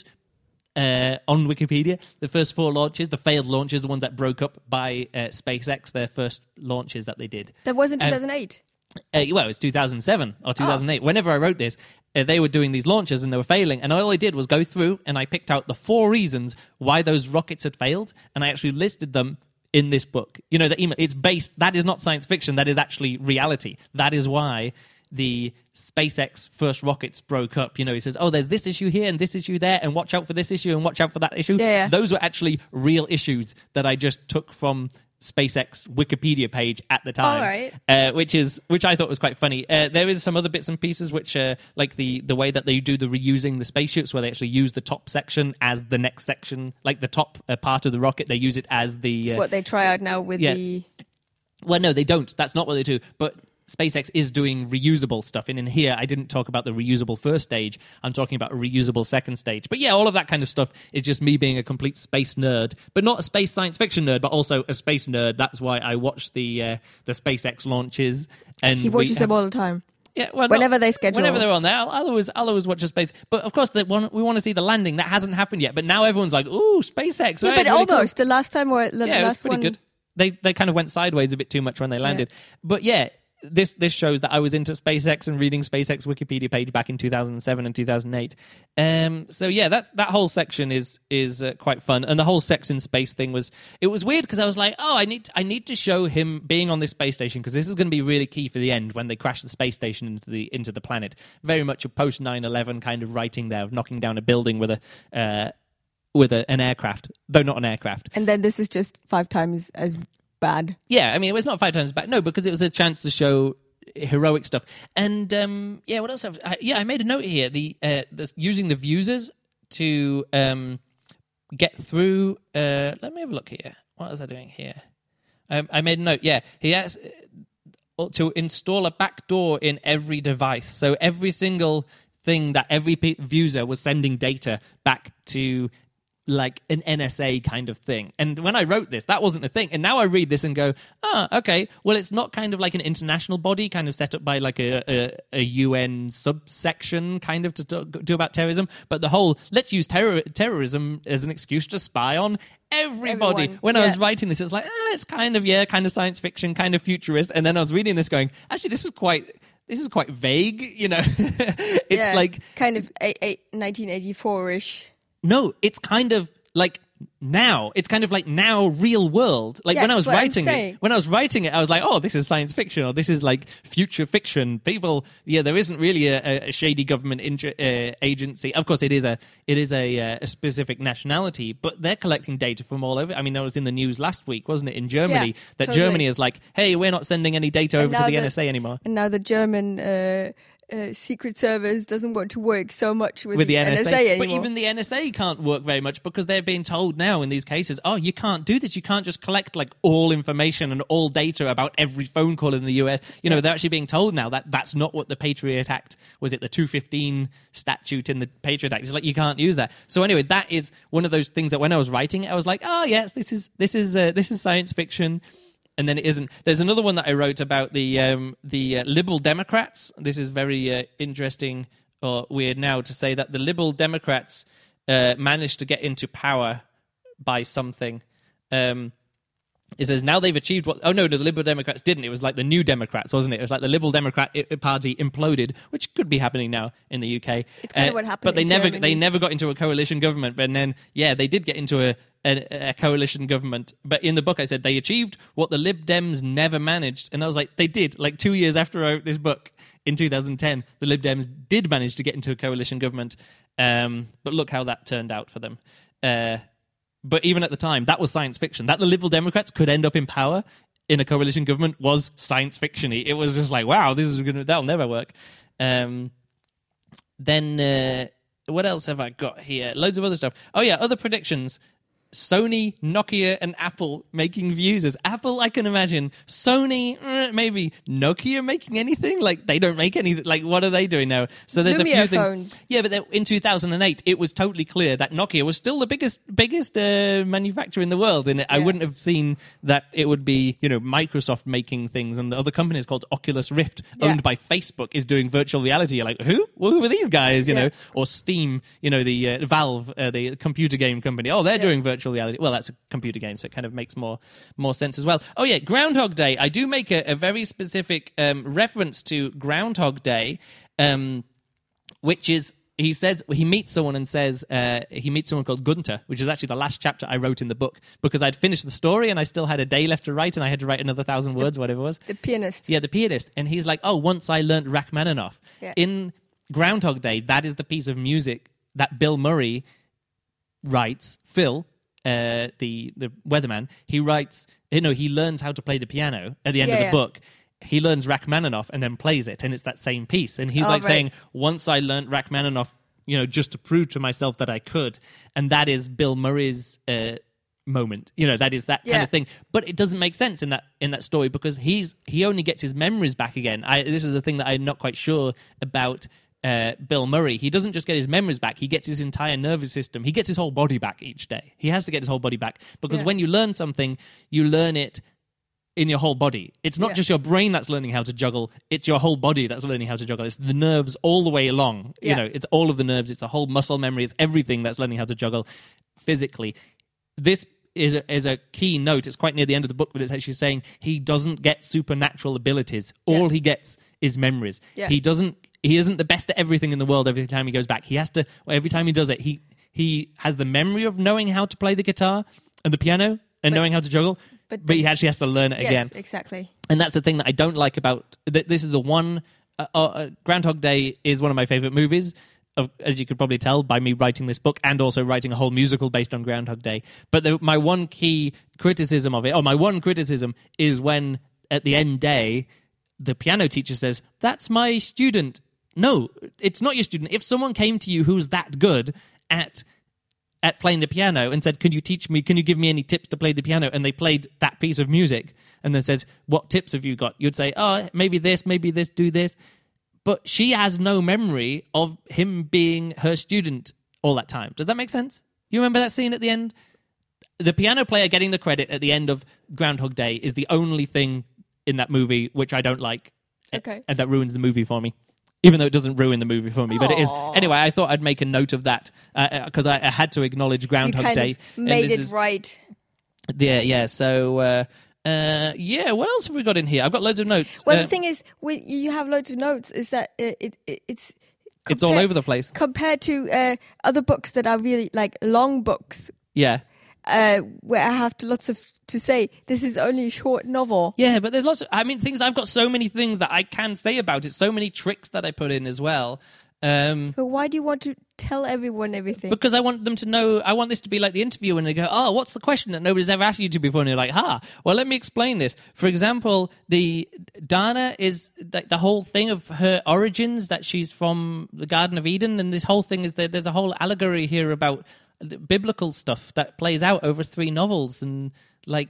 Speaker 1: on Wikipedia. The first 4 launches, the failed launches, the ones that broke up by SpaceX, their first launches that they did.
Speaker 2: That was in 2008.
Speaker 1: Well, it was 2007 or 2008. Whenever I wrote this, they were doing these launches and they were failing. And all I did was go through and I picked out the 4 reasons why those rockets had failed. And I actually listed them in this book. The email, it's based, that is not science fiction. That is actually reality. That is why the SpaceX first rockets broke up. He says, oh, there's this issue here and this issue there, and watch out for this issue and watch out for that issue.
Speaker 2: Yeah.
Speaker 1: Those were actually real issues that I just took from SpaceX Wikipedia page at the time, which I thought was quite funny. There is some other bits and pieces which like the way that they do the reusing the spaceships, where they actually use the top section as the next section, like the top part of the rocket, they use it as the...
Speaker 2: It's what they try out now with the...
Speaker 1: Well, no, they don't. That's not what they do. But SpaceX is doing reusable stuff. And in here, I didn't talk about the reusable first stage. I'm talking about a reusable second stage. But yeah, all of that kind of stuff is just me being a complete space nerd. But not a space science fiction nerd, but also a space nerd. That's why I watch the SpaceX launches. And
Speaker 2: he watches them all the time.
Speaker 1: Yeah, well,
Speaker 2: whenever they schedule.
Speaker 1: Whenever they're on there, I'll always watch a space. But of course, we want to see the landing. That hasn't happened yet. But now everyone's like, ooh, SpaceX.
Speaker 2: Yeah, but
Speaker 1: really
Speaker 2: almost.
Speaker 1: Cool.
Speaker 2: The last time or the
Speaker 1: yeah,
Speaker 2: last
Speaker 1: it was pretty
Speaker 2: one...
Speaker 1: good. They kind of went sideways a bit too much when they landed. Yeah. But yeah, this shows that I was into SpaceX and reading SpaceX Wikipedia page back in 2007 and 2008. So yeah, that whole section is quite fun, and the whole sex in space thing was weird because I was like, oh, I need to show him being on this space station because this is going to be really key for the end when they crash the space station into the planet. Very much a post 9/11 kind of writing there of knocking down a building with an aircraft, though not an aircraft.
Speaker 2: And then this is just 5 times as bad.
Speaker 1: Yeah, I mean, it was not 5 times bad. No, because it was a chance to show heroic stuff. And yeah, what else? I made a note here. Using the fusers to get through. Let me have a look here. What was I doing here? I made a note. Yeah, he has to install a backdoor in every device. So every single thing that every fuser was sending data back to, like an NSA kind of thing. And when I wrote this, that wasn't a thing. And now I read this and go, okay, well, it's not kind of like an international body kind of set up by like a UN subsection kind of to do about terrorism, but the whole, let's use terrorism as an excuse to spy on everybody.
Speaker 2: Everyone.
Speaker 1: When I was writing this, it was like, it's kind of science fiction, kind of futurist. And then I was reading this going, actually, this is quite vague, It's like...
Speaker 2: kind of 1984-ish.
Speaker 1: No, it's kind of like now. It's kind of like now real world. Like when I was writing it, I was like, oh, this is science fiction or this is like future fiction. People, there isn't really a shady government agency. Of course, it is a specific nationality, but they're collecting data from all over. I mean, that was in the news last week, wasn't it, in Germany, that totally. Germany is like, hey, we're not sending any data over to the NSA anymore.
Speaker 2: And now the German... Secret Service doesn't want to work so much with the NSA anymore.
Speaker 1: But even the NSA can't work very much because they're being told now in these cases, oh, you can't do this. You can't just collect like all information and all data about every phone call in the US. They're actually being told now that that's not what the Patriot Act, was it the 215 statute in the Patriot Act? It's like, you can't use that. So anyway, that is one of those things that when I was writing it, I was like, oh yes, this is science fiction. And then it isn't. There's another one that I wrote about the Liberal Democrats. This is very interesting or weird now to say that the Liberal Democrats managed to get into power by something. It says now they've achieved what... Oh, no, the Liberal Democrats didn't. It was like the New Democrats, wasn't it? It was like the Liberal Democrat Party imploded, which could be happening now in the UK.
Speaker 2: It's kind of what happened
Speaker 1: but
Speaker 2: in Germany.
Speaker 1: they never got into a coalition government. But then, yeah, they did get into a coalition government. But in the book, I said they achieved what the Lib Dems never managed. And I was like, they did. Like 2 years after I wrote this book, in 2010, the Lib Dems did manage to get into a coalition government. But look how that turned out for them. But even at the time, that was science fiction. That the Liberal Democrats could end up in power in a coalition government was science fiction-y. It was just like, wow, that'll never work. Then what else have I got here? Loads of other stuff. Oh yeah, other predictions. Sony, Nokia, and Apple making fuses. Apple, I can imagine. Sony, maybe. Nokia making anything? Like, they don't make anything. Like, what are they doing now? So there's
Speaker 2: Lumia
Speaker 1: a few
Speaker 2: phones.
Speaker 1: things. Yeah, but in 2008, it was totally clear that Nokia was still the biggest manufacturer in the world. And I wouldn't have seen that it would be, Microsoft making things, and the other companies called Oculus Rift, owned by Facebook, is doing virtual reality. You're like, who? Well, who are these guys? You know, or Steam, the Valve, the computer game company. Oh, they're doing virtual reality. Well, that's a computer game, so it kind of makes more sense as well. Oh yeah, Groundhog Day. I do make a very specific reference to Groundhog Day, which is he meets someone and says he meets someone called Gunter, which is actually the last chapter I wrote in the book because I'd finished the story and I still had a day left to write and I had to write another 1,000 words, whatever it was.
Speaker 2: The pianist.
Speaker 1: Yeah, the pianist. And he's like, oh, once I learnt Rachmaninoff. Yeah. In Groundhog Day, that is the piece of music that Bill Murray writes. Phil, the weatherman, he learns how to play the piano at the end of the book. He learns Rachmaninoff and then plays it, and it's that same piece. And he's saying, once I learned Rachmaninoff, just to prove to myself that I could. And that is Bill Murray's moment. That is that kind of thing. But it doesn't make sense in that story because he only gets his memories back again. This is the thing that I'm not quite sure about Bill Murray. He doesn't just get his memories back, he gets his entire nervous system. He gets his whole body back each day. He has to get his whole body back because when you learn something, you learn it in your whole body. It's not just your brain that's learning how to juggle, it's your whole body that's learning how to juggle. It's the nerves all the way along. It's all of the nerves, it's the whole muscle memory, it's everything that's learning how to juggle physically. This is a key note. It's quite near the end of the book, but it's actually saying he doesn't get supernatural abilities. All he gets is memories. He isn't the best at everything in the world every time he goes back. He has to, every time he does it, he has the memory of knowing how to play the guitar and the piano and knowing how to juggle, but he actually has to learn it again.
Speaker 2: Yes, exactly.
Speaker 1: And that's the thing that I don't like about... This is the one... Groundhog Day is one of my favorite movies, as you could probably tell by me writing this book and also writing a whole musical based on Groundhog Day. But my one key criticism of it, my one criticism is when, at the end day, the piano teacher says, "That's my student." No, it's not your student. If someone came to you who's that good at playing the piano and said, can you give me any tips to play the piano? And they played that piece of music and then says, what tips have you got? You'd say, oh, maybe this, do this. But she has no memory of him being her student all that time. Does that make sense? You remember that scene at the end? The piano player getting the credit at the end of Groundhog Day is the only thing in that movie which I don't like.
Speaker 2: Okay.
Speaker 1: And that ruins the movie for me. Even though it doesn't ruin the movie for me. But it is... Anyway, I thought I'd make a note of that because I had to acknowledge Groundhog Day.
Speaker 2: Made it right.
Speaker 1: Yeah. So, what else have we got in here? I've got loads of notes.
Speaker 2: Well, the thing is, you have loads of notes, is that it's
Speaker 1: all over the place.
Speaker 2: Compared to other books that are really like long books.
Speaker 1: Yeah.
Speaker 2: Where I have lots to say. This is only a short novel.
Speaker 1: Yeah, but there's lots of... things... I've got so many things that I can say about it. So many tricks that I put in as well.
Speaker 2: But why do you want to tell everyone everything?
Speaker 1: Because I want them to know... I want this to be like the interview when they go, oh, what's the question that nobody's ever asked you to before? And you're like, well, let me explain this. For example, Dana is... The whole thing of her origins, that she's from the Garden of Eden, and this whole thing is that there's a whole allegory here about biblical stuff that plays out over 3 novels. And maybe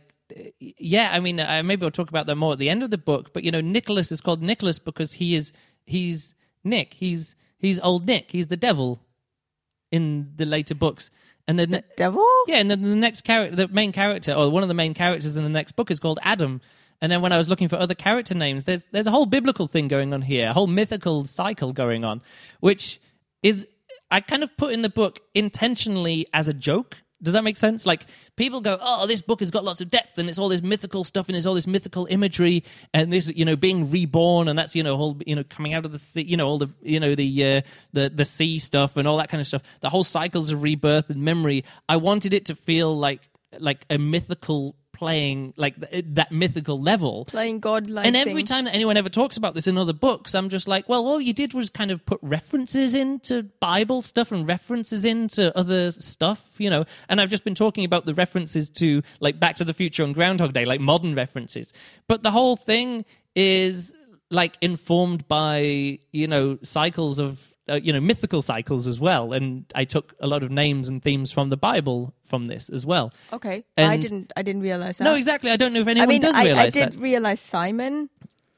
Speaker 1: I'll talk about that more at the end of the book, but Nicholas is called Nicholas because he's Nick. He's old Nick. He's the devil in the later books. And then
Speaker 2: the devil?
Speaker 1: Yeah, and then the next character, the main character, or one of the main characters in the next book is called Adam. And then when I was looking for other character names, there's a whole biblical thing going on here, a whole mythical cycle going on, which is... I kind of put in the book intentionally as a joke. Does that make sense? Like, people go, oh, this book has got lots of depth. depth, and it's all this mythical stuff, and it's all this mythical imagery, and this, being reborn, and that's, whole, coming out of the sea, all the, the sea stuff and all that kind of stuff. The whole cycles of rebirth and memory. I wanted it to feel like a mythical playing, like that mythical level,
Speaker 2: playing godlike.
Speaker 1: And every time that anyone ever talks about this in other books, I'm just like, well, all you did was kind of put references into Bible stuff and references into other stuff, and I've just been talking about the references to like Back to the Future and Groundhog Day, like modern references, but the whole thing is like informed by cycles of mythical cycles as well, and I took a lot of names and themes from the Bible from this as well.
Speaker 2: Okay,
Speaker 1: and
Speaker 2: I didn't realize that.
Speaker 1: No, exactly. I don't know if anyone does realize that.
Speaker 2: I did realize Simon.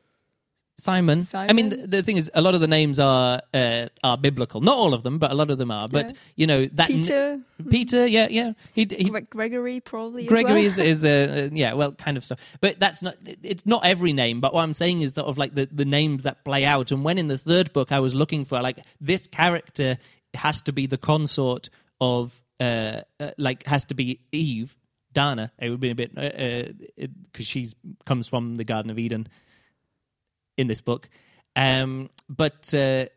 Speaker 1: I mean, the thing is, a lot of the names are biblical. Not all of them, but a lot of them are. But that Peter, yeah.
Speaker 2: Gregory probably.
Speaker 1: Gregory
Speaker 2: as well.
Speaker 1: is kind of stuff. But that's not. It's not every name. But what I'm saying is sort of like the names that play out. And when in the third book, I was looking for like this character has to be the consort of has to be Eve, Dana. It would be a bit because she comes from the Garden of Eden in this book, but I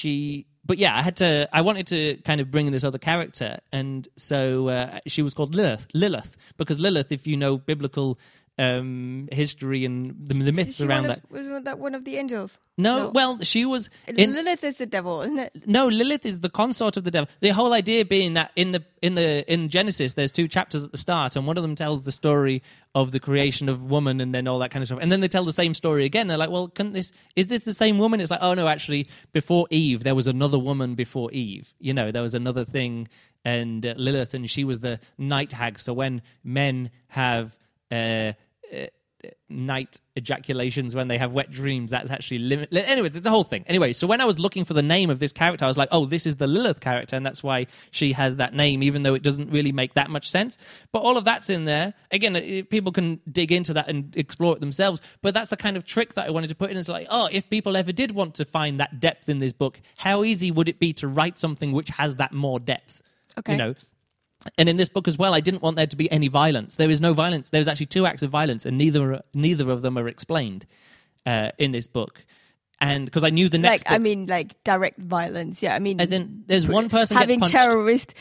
Speaker 1: wanted to kind of bring in this other character, and so she was called Lilith, because Lilith, if you know biblical history and the myths around that.
Speaker 2: Was that one of the angels?
Speaker 1: No, well, she was...
Speaker 2: Lilith is the devil, isn't it?
Speaker 1: No, Lilith is the consort of the devil. The whole idea being that in Genesis, there's 2 chapters at the start, and one of them tells the story of the creation of woman and then all that kind of stuff. And then they tell the same story again. They're like, well, is this the same woman? It's like, oh no, actually, before Eve, there was another woman before Eve. There was another thing, and Lilith, and she was the night hag. So when men have... night ejaculations, when they have wet dreams, that's actually anyways, it's the whole thing. Anyway, so when I was looking for the name of this character, I was like, oh, this is the Lilith character, and that's why she has that name, even though it doesn't really make that much sense. But all of that's in there. Again, people can dig into that and explore it themselves, but that's the kind of trick that I wanted to put in. It's like, oh, if people ever did want to find that depth in this book, how easy would it be to write something which has that more depth?
Speaker 2: Okay.
Speaker 1: And in this book as well, I didn't want there to be any violence. There is no violence. There's actually 2 acts of violence, and neither of them are explained in this book. And because I knew the next book...
Speaker 2: like direct violence. Yeah, I mean...
Speaker 1: As in, there's one person
Speaker 2: having
Speaker 1: gets punched...
Speaker 2: terrorists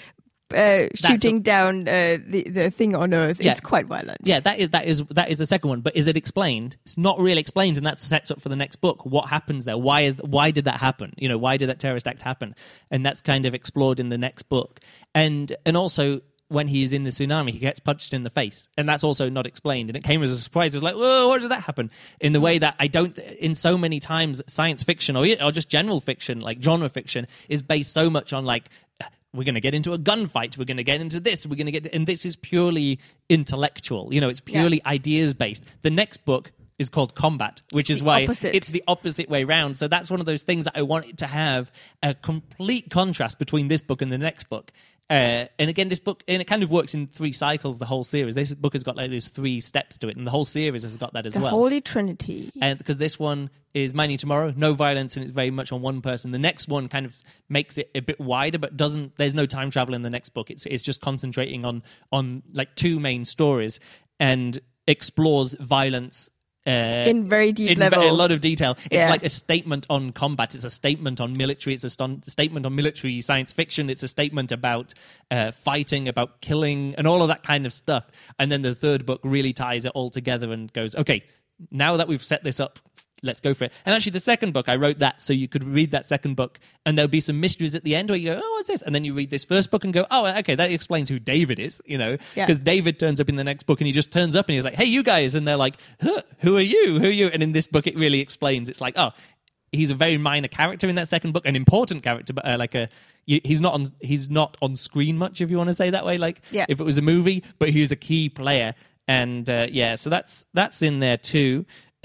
Speaker 2: shooting down the thing on Earth. Yeah. It's quite violent.
Speaker 1: Yeah, that is the second one. But is it explained? It's not really explained, and that sets up for the next book. What happens there? Why did that happen? Why did that terrorist act happen? And that's kind of explored in the next book. And also, when he's in the tsunami, he gets punched in the face, and that's also not explained. And it came as a surprise. It's like, whoa, what did that happen? In the way that I don't, in so many times, science fiction or just general fiction, like genre fiction, is based so much on like, we're going to get into a gunfight, we're going to get into this, and this is purely intellectual. It's purely ideas based. The next book is called Combat, which is why it's the opposite way round. So that's one of those things that I wanted to have a complete contrast between this book and the next book. And again, this book, and it kind of works in 3 cycles, the whole series. This book has got like these 3 steps to it, and the whole series has got that as well.
Speaker 2: The Holy Trinity.
Speaker 1: And because this one is Mighty Tomorrow, no violence, and it's very much on one person. The next one kind of makes it a bit wider, but there's no time travel in the next book. It's just concentrating on like 2 main stories and explores violence
Speaker 2: in very deep levels.
Speaker 1: A lot of detail. It's like a statement on combat. It's a statement on military. It's a statement on military science fiction. It's a statement about fighting, about killing, and all of that kind of stuff. And then the third book really ties it all together and goes, okay, now that we've set this up, let's go for it. And actually, the second book, I wrote that so you could read that second book, and there'll be some mysteries at the end where you go, oh, what's this? And then you read this first book and go, oh, okay, that explains who David is, because David turns up in the next book, and he just turns up and he's like, hey, you guys. And they're like, huh, who are you? Who are you? And in this book, it really explains. It's like, oh, he's a very minor character in that second book, an important character, but he's not on screen much, if you want to say that way, if it was a movie, but he's a key player. And so that's in there too.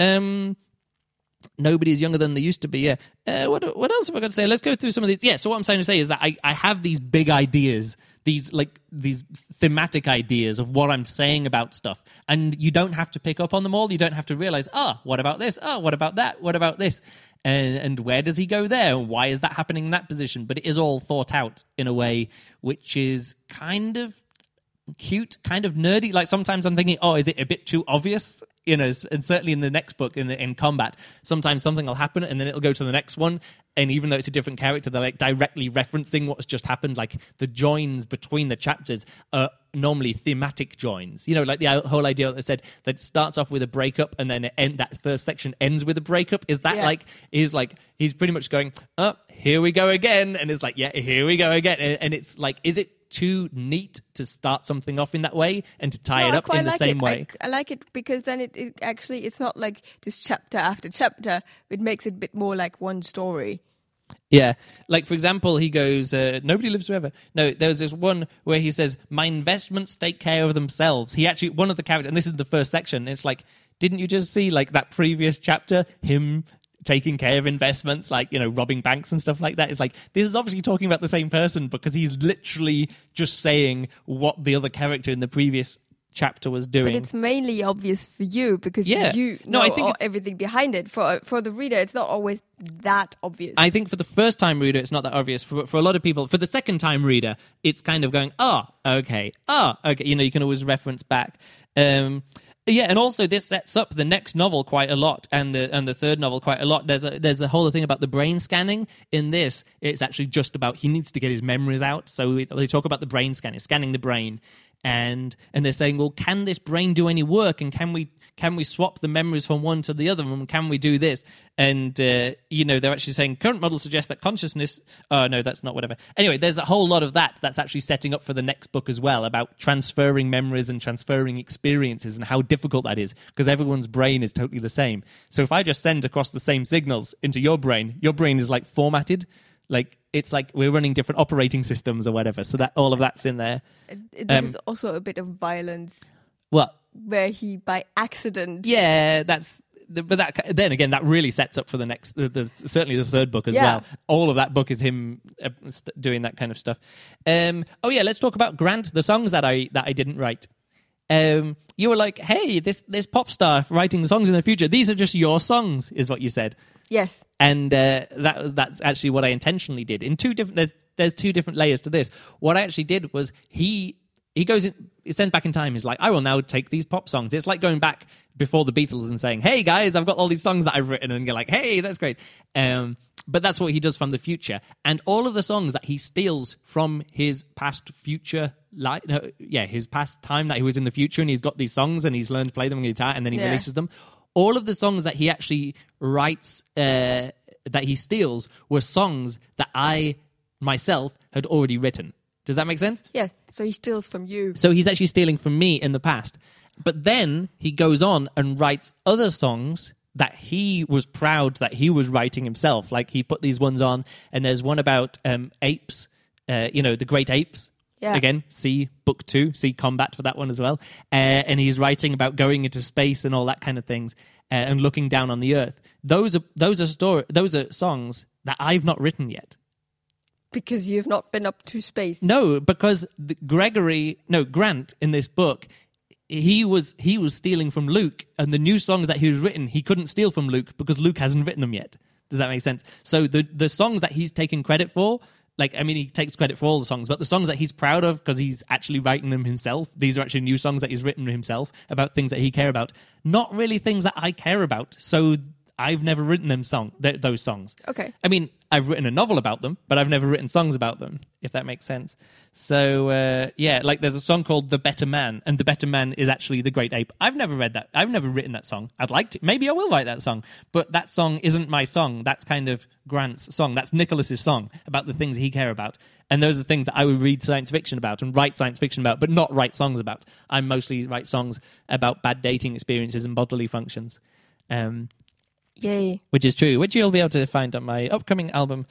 Speaker 1: Nobody's younger than they used to be. Yeah. What else have I got to say? Let's go through some of these. Yeah. So what I'm trying to say is that I have these big ideas, these thematic ideas of what I'm saying about stuff, and you don't have to pick up on them all. You don't have to realize, what about this? What about that? What about this? And where does he go there? Why is that happening in that position? But it is all thought out in a way which is kind of cute, kind of nerdy. Like sometimes I'm thinking, oh, is it a bit too obvious? You know, and certainly in the next book, in Combat, sometimes something will happen and then it'll go to the next one. And even though it's a different character, they're like directly referencing what's just happened. Like the joins between the chapters are normally thematic joins. You know, like the whole idea that I said that starts off with a breakup and then that first section ends with a breakup. Is that he's pretty much going, oh, here we go again. And it's like, yeah, here we go again. And it's like, is it too neat to start something off in that way and to tie it up in the same way?
Speaker 2: I like it because then it actually, it's not like just chapter after chapter. It makes it a bit more like one story.
Speaker 1: Yeah. Like, for example, he goes, nobody lives forever. No, there's this one where he says, my investments take care of themselves. He actually, one of the characters, and this is the first section, it's like, didn't you just see, like, that previous chapter, him taking care of investments, like, you know, robbing banks and stuff like that? It's like, this is obviously talking about the same person because he's literally just saying what the other character in the previous chapter was doing.
Speaker 2: But it's mainly obvious for you because you know everything behind it. For the reader, it's not always that obvious.
Speaker 1: I think for the first time reader, it's not that obvious. For a lot of people, for the second time reader, it's kind of going, okay. You know, you can always reference back. Yeah, and also this sets up the next novel quite a lot, and the third novel quite a lot. There's a whole thing about the brain scanning. In this, it's actually just about he needs to get his memories out. So they talk about the brain scanning the brain, and they're saying, well, can this brain do any work? And can we swap the memories from one to the other? And can we do this? And you know, they're actually saying current models suggest that consciousness. Oh no, that's not whatever. Anyway, there's a whole lot of that's actually setting up for the next book as well, about transferring memories and transferring experiences and how difficult that is because everyone's brain is totally the same. So if I just send across the same signals into your brain is like formatted. Like it's like we're running different operating systems or whatever. So that all of that's in there.
Speaker 2: This is also a bit of violence.
Speaker 1: What?
Speaker 2: Where he by accident.
Speaker 1: Yeah, then again, that really sets up for the next, certainly the third book as well. All of that book is him doing that kind of stuff. Let's talk about Grant, the songs that I didn't write. You were like, hey, this pop star writing songs in the future. These are just your songs, is what you said.
Speaker 2: Yes.
Speaker 1: And that's actually what I intentionally did. In there's two different layers to this. What I actually did was he goes in, he sends back in time. He's like, I will now take these pop songs. It's like going back before the Beatles and saying, hey guys, I've got all these songs that I've written, and you're like, hey, that's great. But that's what he does from the future, and all of the songs that he steals from his past his past time that he was in the future, and he's got these songs and he's learned to play them on guitar, and then he releases them. All of the songs that he actually writes, that he steals, were songs that I myself had already written. Does that make sense?
Speaker 2: Yeah, so he steals from you.
Speaker 1: So he's actually stealing from me in the past. But then he goes on and writes other songs that he was proud that he was writing himself. Like he put these ones on, and there's one about apes, the great apes. Yeah. Again, see book 2, see Combat for that one as well. And he's writing about going into space and all that kind of things, and looking down on the earth. Those are songs that I've not written yet.
Speaker 2: Because you've not been up to space.
Speaker 1: No, because Grant in this book, he was stealing from Luke, and the new songs that he was written, he couldn't steal from Luke because Luke hasn't written them yet. Does that make sense? So the songs that he's taken credit for, he takes credit for all the songs, but the songs that he's proud of because he's actually writing them himself, these are actually new songs that he's written himself about things that he care about. Not really things that I care about, so I've never written those songs.
Speaker 2: Okay.
Speaker 1: I mean, I've written a novel about them, but I've never written songs about them, if that makes sense. So, there's a song called The Better Man, and The Better Man is actually the Great Ape. I've never read that. I've never written that song. I'd like to. Maybe I will write that song, but that song isn't my song. That's kind of Grant's song. That's Nicholas's song about the things he care about. And those are the things that I would read science fiction about and write science fiction about, but not write songs about. I mostly write songs about bad dating experiences and bodily functions.
Speaker 2: Yay.
Speaker 1: Which is true, which you'll be able to find on my upcoming album.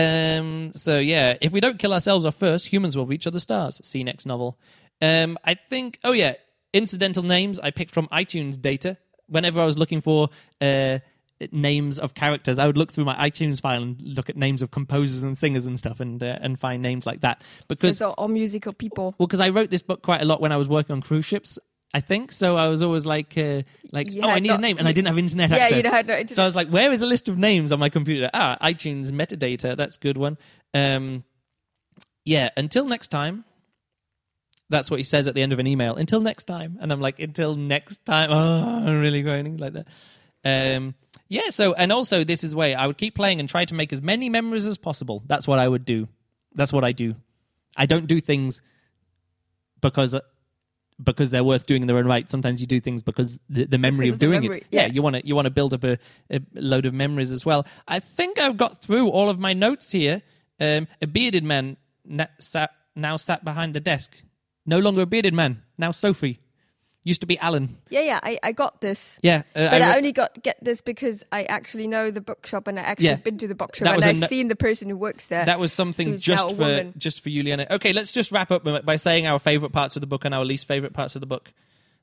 Speaker 1: If we don't kill ourselves off first, humans will reach other stars. See next novel. I think, incidental names I picked from iTunes data. Whenever I was looking for names of characters, I would look through my iTunes file and look at names of composers and singers and stuff, and find names like that. Because
Speaker 2: so all musical people.
Speaker 1: Well, because I wrote this book quite a lot when I was working on cruise ships, I think. So I was always I need a name, and I didn't have internet access.
Speaker 2: Yeah, you had no internet.
Speaker 1: So I was like, where is a list of names on my computer? iTunes metadata, that's a good one. Until next time, That's what he says at the end of an email. Until next time. And I'm like, until next time. Oh, I'm really groaning like that. Yeah, so, and also this is where I would keep playing and try to make as many memories as possible. That's what I would do. That's what I do. I don't do things because they're worth doing in their own right. Sometimes you do things because the memory of doing it. Yeah, you want to build up a load of memories as well. I think I've got through all of my notes here. A bearded man now sat behind the desk. No longer a bearded man. Now Sophie. Used to be Alan.
Speaker 2: Yeah, I got this.
Speaker 1: Yeah.
Speaker 2: But I only get this because I actually know the bookshop and I actually been to the bookshop and I've seen the person who works there.
Speaker 1: That was something just for Juliana. Okay, let's just wrap up by saying our favourite parts of the book and our least favourite parts of the book.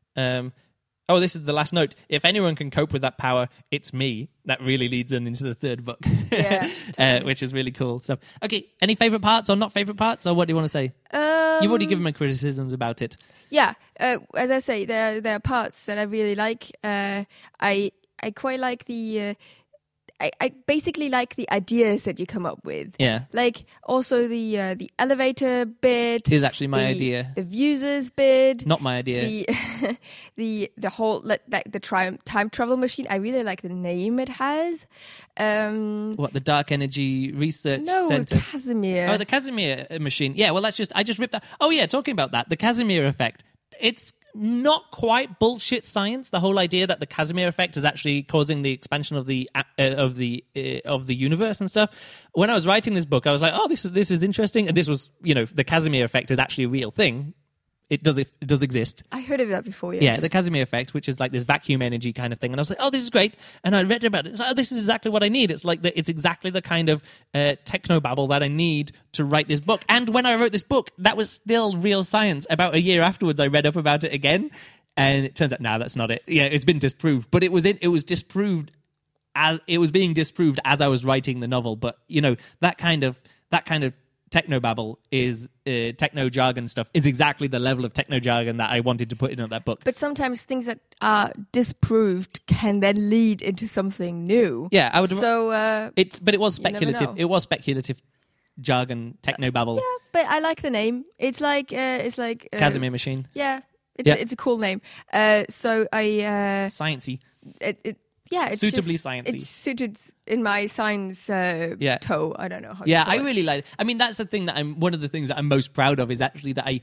Speaker 1: This is the last note. If anyone can cope with that power, it's me. That really leads them into the third book.
Speaker 2: Yeah. Totally.
Speaker 1: Which is really cool. So, okay, any favourite parts or not favourite parts, or what do you want to say? You've already given my criticisms about it.
Speaker 2: Yeah, as I say, there are parts that I really like. I quite like the... I basically like the ideas that you come up with.
Speaker 1: Yeah.
Speaker 2: Like also the elevator bit.
Speaker 1: It is actually my idea.
Speaker 2: The users bit.
Speaker 1: Not my idea.
Speaker 2: The whole like the time travel machine. I really like the name it has.
Speaker 1: What, the Dark Energy Research Center?
Speaker 2: No, Casimir.
Speaker 1: Oh, the Casimir machine. Yeah, well, I just ripped that. Oh yeah, talking about that, the Casimir effect. It's not quite bullshit science. The whole idea that the Casimir effect is actually causing the expansion of the universe and stuff. When I was writing this book, I was like, "Oh, this is interesting." And this was, the Casimir effect is actually a real thing. It does exist.
Speaker 2: I heard of that before, yes.
Speaker 1: Yeah, the Casimir effect, which is like this vacuum energy kind of thing. And I was like, oh, this is great. And I read about it. So, this is exactly what I need. It's like it's exactly the kind of technobabble that I need to write this book. And when I wrote this book, that was still real science. About a year afterwards, I read up about it again. And it turns out, that's not it. Yeah, it's been disproved. But it was disproved as it was being disproved as I was writing the novel. But, that kind of technobabble is techno jargon stuff is exactly the level of techno jargon that I wanted to put in that book.
Speaker 2: But sometimes things that are disproved can then lead into something new.
Speaker 1: Yeah, I would.
Speaker 2: So
Speaker 1: it was speculative. It was speculative jargon, technobabble.
Speaker 2: Yeah, but I like the name. It's like
Speaker 1: Casimir machine.
Speaker 2: Yeah, it's a cool name. So I
Speaker 1: sciencey.
Speaker 2: Yeah, it's
Speaker 1: suitably
Speaker 2: just,
Speaker 1: sciencey.
Speaker 2: It's suited in my science toe. I don't know how.
Speaker 1: Yeah, I really like it. I mean, that's the thing one of the things that I'm most proud of is actually that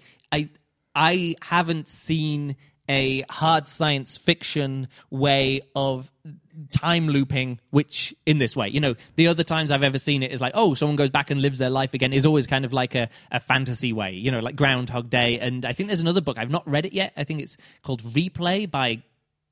Speaker 1: I haven't seen a hard science fiction way of time looping, which in this way, the other times I've ever seen it is like, oh, someone goes back and lives their life again, is always kind of like a fantasy way, like Groundhog Day. And I think there's another book, I've not read it yet. I think it's called Replay by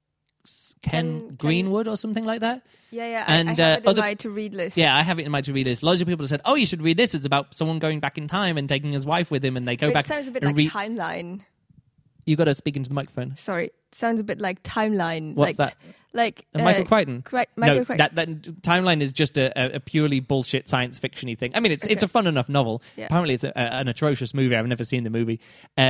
Speaker 1: Ken Greenwood or something like that.
Speaker 2: Yeah. And I have it in my to-read list.
Speaker 1: Yeah, I have it in my to-read list. Loads of people have said, oh, you should read this. It's about someone going back in time and taking his wife with him, and they go back.
Speaker 2: It sounds a bit like Timeline.
Speaker 1: You got to speak into the microphone.
Speaker 2: Sorry. It sounds a bit like Timeline.
Speaker 1: What's that?
Speaker 2: Like
Speaker 1: Michael Crichton?
Speaker 2: Michael Crichton.
Speaker 1: That Timeline is just a purely bullshit science fiction-y thing. I mean, it's a fun enough novel. Yeah. Apparently, it's an atrocious movie. I've never seen the movie.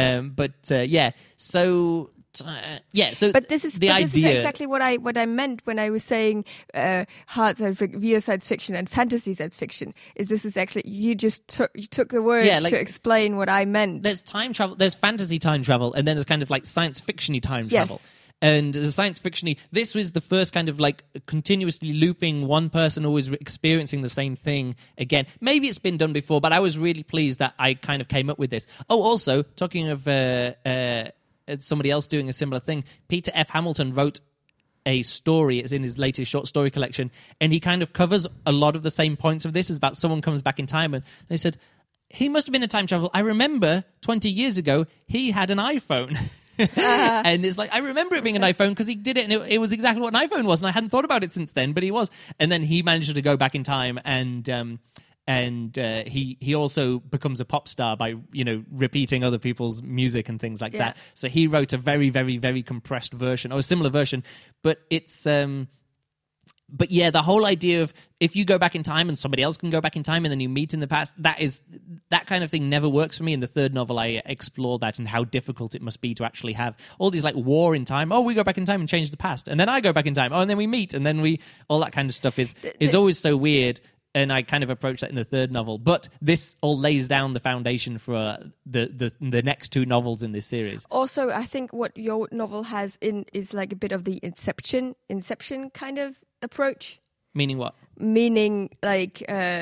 Speaker 1: So
Speaker 2: but this is exactly what I meant when I was saying hard science fiction, real science fiction, and fantasy science fiction. This is actually you took the words to explain what I meant.
Speaker 1: There's time travel, there's fantasy time travel, and then there's kind of like science fiction-y time travel. And the science fiction-y, this was the first kind of like continuously looping, one person always experiencing the same thing again. Maybe it's been done before, but I was really pleased that I kind of came up with this. Oh, also, talking of somebody else doing a similar thing, Peter F. Hamilton wrote a story. It's in his latest short story collection, and he kind of covers a lot of the same points of this. Is about someone comes back in time, and they said, he must have been a time travel. I remember 20 years ago, he had an iPhone. And it's like, I remember it being an iPhone because he did it, and it was exactly what an iPhone was, and I hadn't thought about it since then, but he was. And then he managed to go back in time, and he also becomes a pop star by repeating other people's music and things like that. So he wrote a very, very, very compressed version, or a similar version, but it's but yeah, the whole idea of if you go back in time and somebody else can go back in time and then you meet in the past, that kind of thing never works for me. In the third novel, I explore that and how difficult it must be to actually have all these like war in time. Oh, we go back in time and change the past, and then I go back in time. Oh, and then we meet, and then all that kind of stuff is always so weird. and I kind of approach that in the third novel. But this all lays down the foundation for the next two novels in this series.
Speaker 2: Also, I think what your novel has is like a bit of the Inception kind of approach.
Speaker 1: Meaning what?
Speaker 2: Meaning like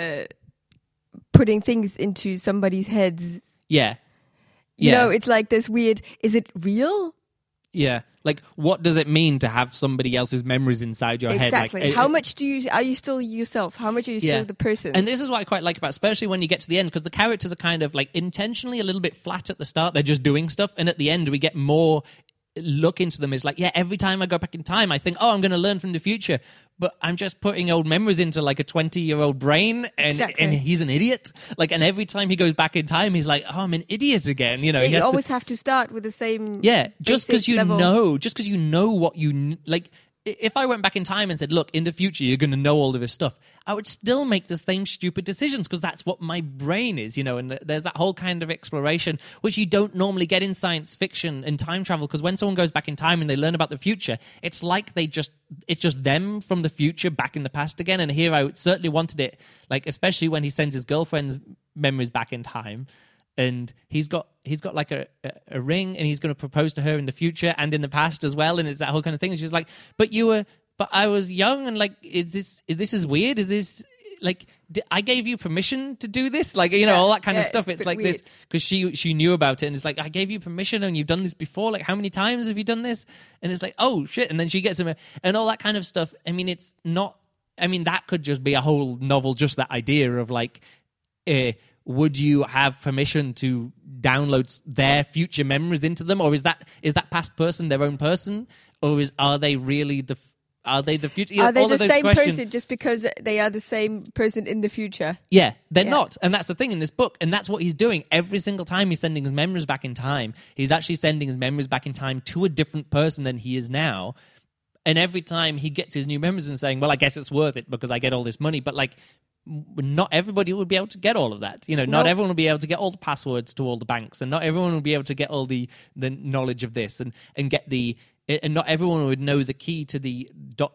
Speaker 2: putting things into somebody's heads.
Speaker 1: Yeah.
Speaker 2: You know, it's like this weird, is it real?
Speaker 1: Yeah. Like, what does it mean to have somebody else's memories inside your head?
Speaker 2: Exactly.
Speaker 1: Like,
Speaker 2: how much are you still yourself? How much are you still the person?
Speaker 1: And this is what I quite like about, especially when you get to the end, because the characters are kind of like intentionally a little bit flat at the start. They're just doing stuff. And at the end, we get more look into them. It's like, yeah, every time I go back in time, I think, I'm going to learn from the future. But I'm just putting old memories into like a 20-year-old brain, and he's an idiot. Like, and every time he goes back in time, he's like, I'm an idiot again. You know,
Speaker 2: you always have to start with the same.
Speaker 1: Yeah, just because you
Speaker 2: level.
Speaker 1: know what you like. If I went back in time and said, look, in the future, you're going to know all of this stuff, I would still make the same stupid decisions because that's what my brain is, you know, and there's that whole kind of exploration, which you don't normally get in science fiction and time travel, because when someone goes back in time and they learn about the future, it's like it's just them from the future back in the past again. And here I certainly wanted it, like, especially when he sends his girlfriend's memories back in time. And he's got like a ring, and he's going to propose to her in the future and in the past as well, and it's that whole kind of thing. And she's like, but I was young, and like, is this weird? Is this like, I gave you permission to do this? Like, you know, all that kind of stuff. It's like weird. This, because she knew about it, and it's like, I gave you permission, and you've done this before. Like, how many times have you done this? And it's like, oh shit! And then she gets him, and all that kind of stuff. I mean, it's not. I mean, that could just be a whole novel, just that idea of like, would you have permission to download their future memories into them, or is that past person their own person, or are they really the future?
Speaker 2: Are they the same person just because they are the same person in the future?
Speaker 1: Yeah, they're not, and that's the thing in this book, and that's what he's doing every single time he's sending his memories back in time. He's actually sending his memories back in time to a different person than he is now. And every time he gets his new memories and saying, well, I guess it's worth it because I get all this money, but like, not everybody would be able to get all of that. You know, not everyone will be able to get all the passwords to all the banks, and not everyone will be able to get all the knowledge of this and get and not everyone would know the key to the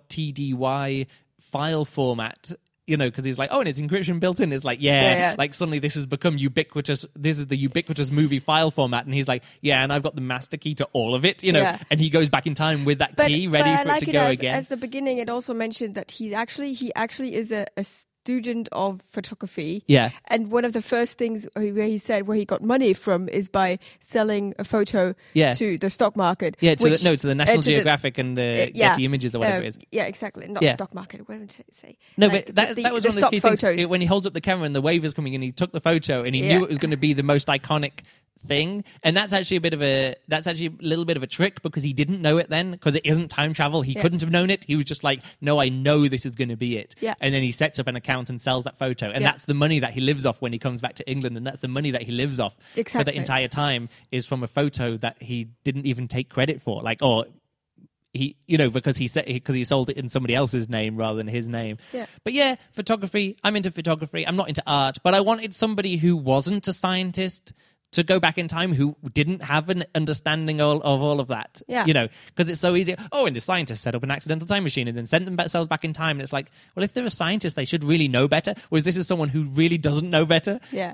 Speaker 1: .tdy file format. You know, because he's like, and it's encryption built in. It's like, like suddenly this has become ubiquitous. This is the ubiquitous movie file format. And he's like, and I've got the master key to all of it, you know. And he goes back in time with that key ready for it to go again.
Speaker 2: As the beginning, it also mentioned that he actually is a student of photography.
Speaker 1: Yeah.
Speaker 2: And one of the first things where he said where he got money from is by selling a photo to the stock market.
Speaker 1: Yeah, to the National Geographic and the Getty Images or whatever it is.
Speaker 2: Yeah, exactly. Not stock market. What did I say?
Speaker 1: No, like, but that was one of the key things. When he holds up the camera and the wave is coming in, he took the photo and he knew it was going to be the most iconic thing. And that's actually a little bit of a trick, because he didn't know it then, because it isn't time travel. He couldn't have known it. He was just like, no, I know this is going to be it.
Speaker 2: Yeah.
Speaker 1: And then he sets up an account and sells that photo, and that's the money that he lives off when he comes back to England, and that's the money that he lives off for the entire time, is from a photo that he didn't even take credit for, like, or he, you know, because he sold it in somebody else's name rather than his name.
Speaker 2: Yeah.
Speaker 1: But yeah, photography. I'm into photography. I'm not into art, but I wanted somebody who wasn't a scientist to go back in time, who didn't have an understanding of all of that.
Speaker 2: Yeah.
Speaker 1: You know, because it's so easy. And the scientists set up an accidental time machine and then sent themselves back in time. And it's like, well, if they're a scientist, they should really know better. Whereas this is someone who really doesn't know better.
Speaker 2: Yeah.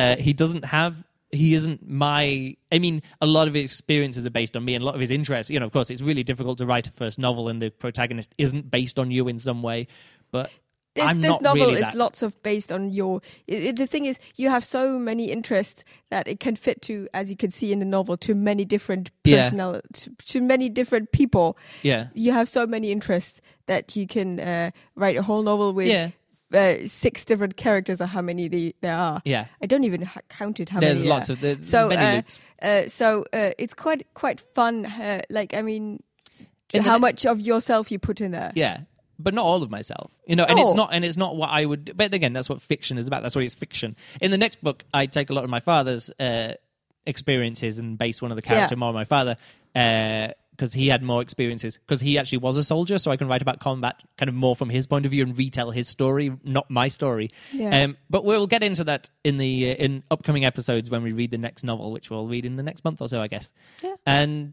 Speaker 1: He isn't I mean, a lot of his experiences are based on me, and a lot of his interests. You know, of course, it's really difficult to write a first novel and the protagonist isn't based on you in some way. But
Speaker 2: this novel is lots of based on your. The thing is, you have so many interests that it can fit to, as you can see in the novel, to many different to many different people.
Speaker 1: Yeah,
Speaker 2: you have so many interests that you can write a whole novel with.
Speaker 1: Yeah.
Speaker 2: 6 different characters, or how many there are.
Speaker 1: Yeah,
Speaker 2: I don't even counted how
Speaker 1: there's
Speaker 2: many.
Speaker 1: Lots of there's many loops.
Speaker 2: So it's quite fun. Like, I mean, how much of yourself you put in there.
Speaker 1: Yeah. But not all of myself, you know, and it's not what I would. But again, that's what fiction is about. That's why it's fiction. In the next book, I take a lot of my father's experiences and base one of the character more on my father, because he had more experiences. Because he actually was a soldier, so I can write about combat kind of more from his point of view and retell his story, not my story.
Speaker 2: Yeah.
Speaker 1: But we'll get into that in upcoming episodes when we read the next novel, which we'll read in the next month or so, I guess.
Speaker 2: Yeah.
Speaker 1: And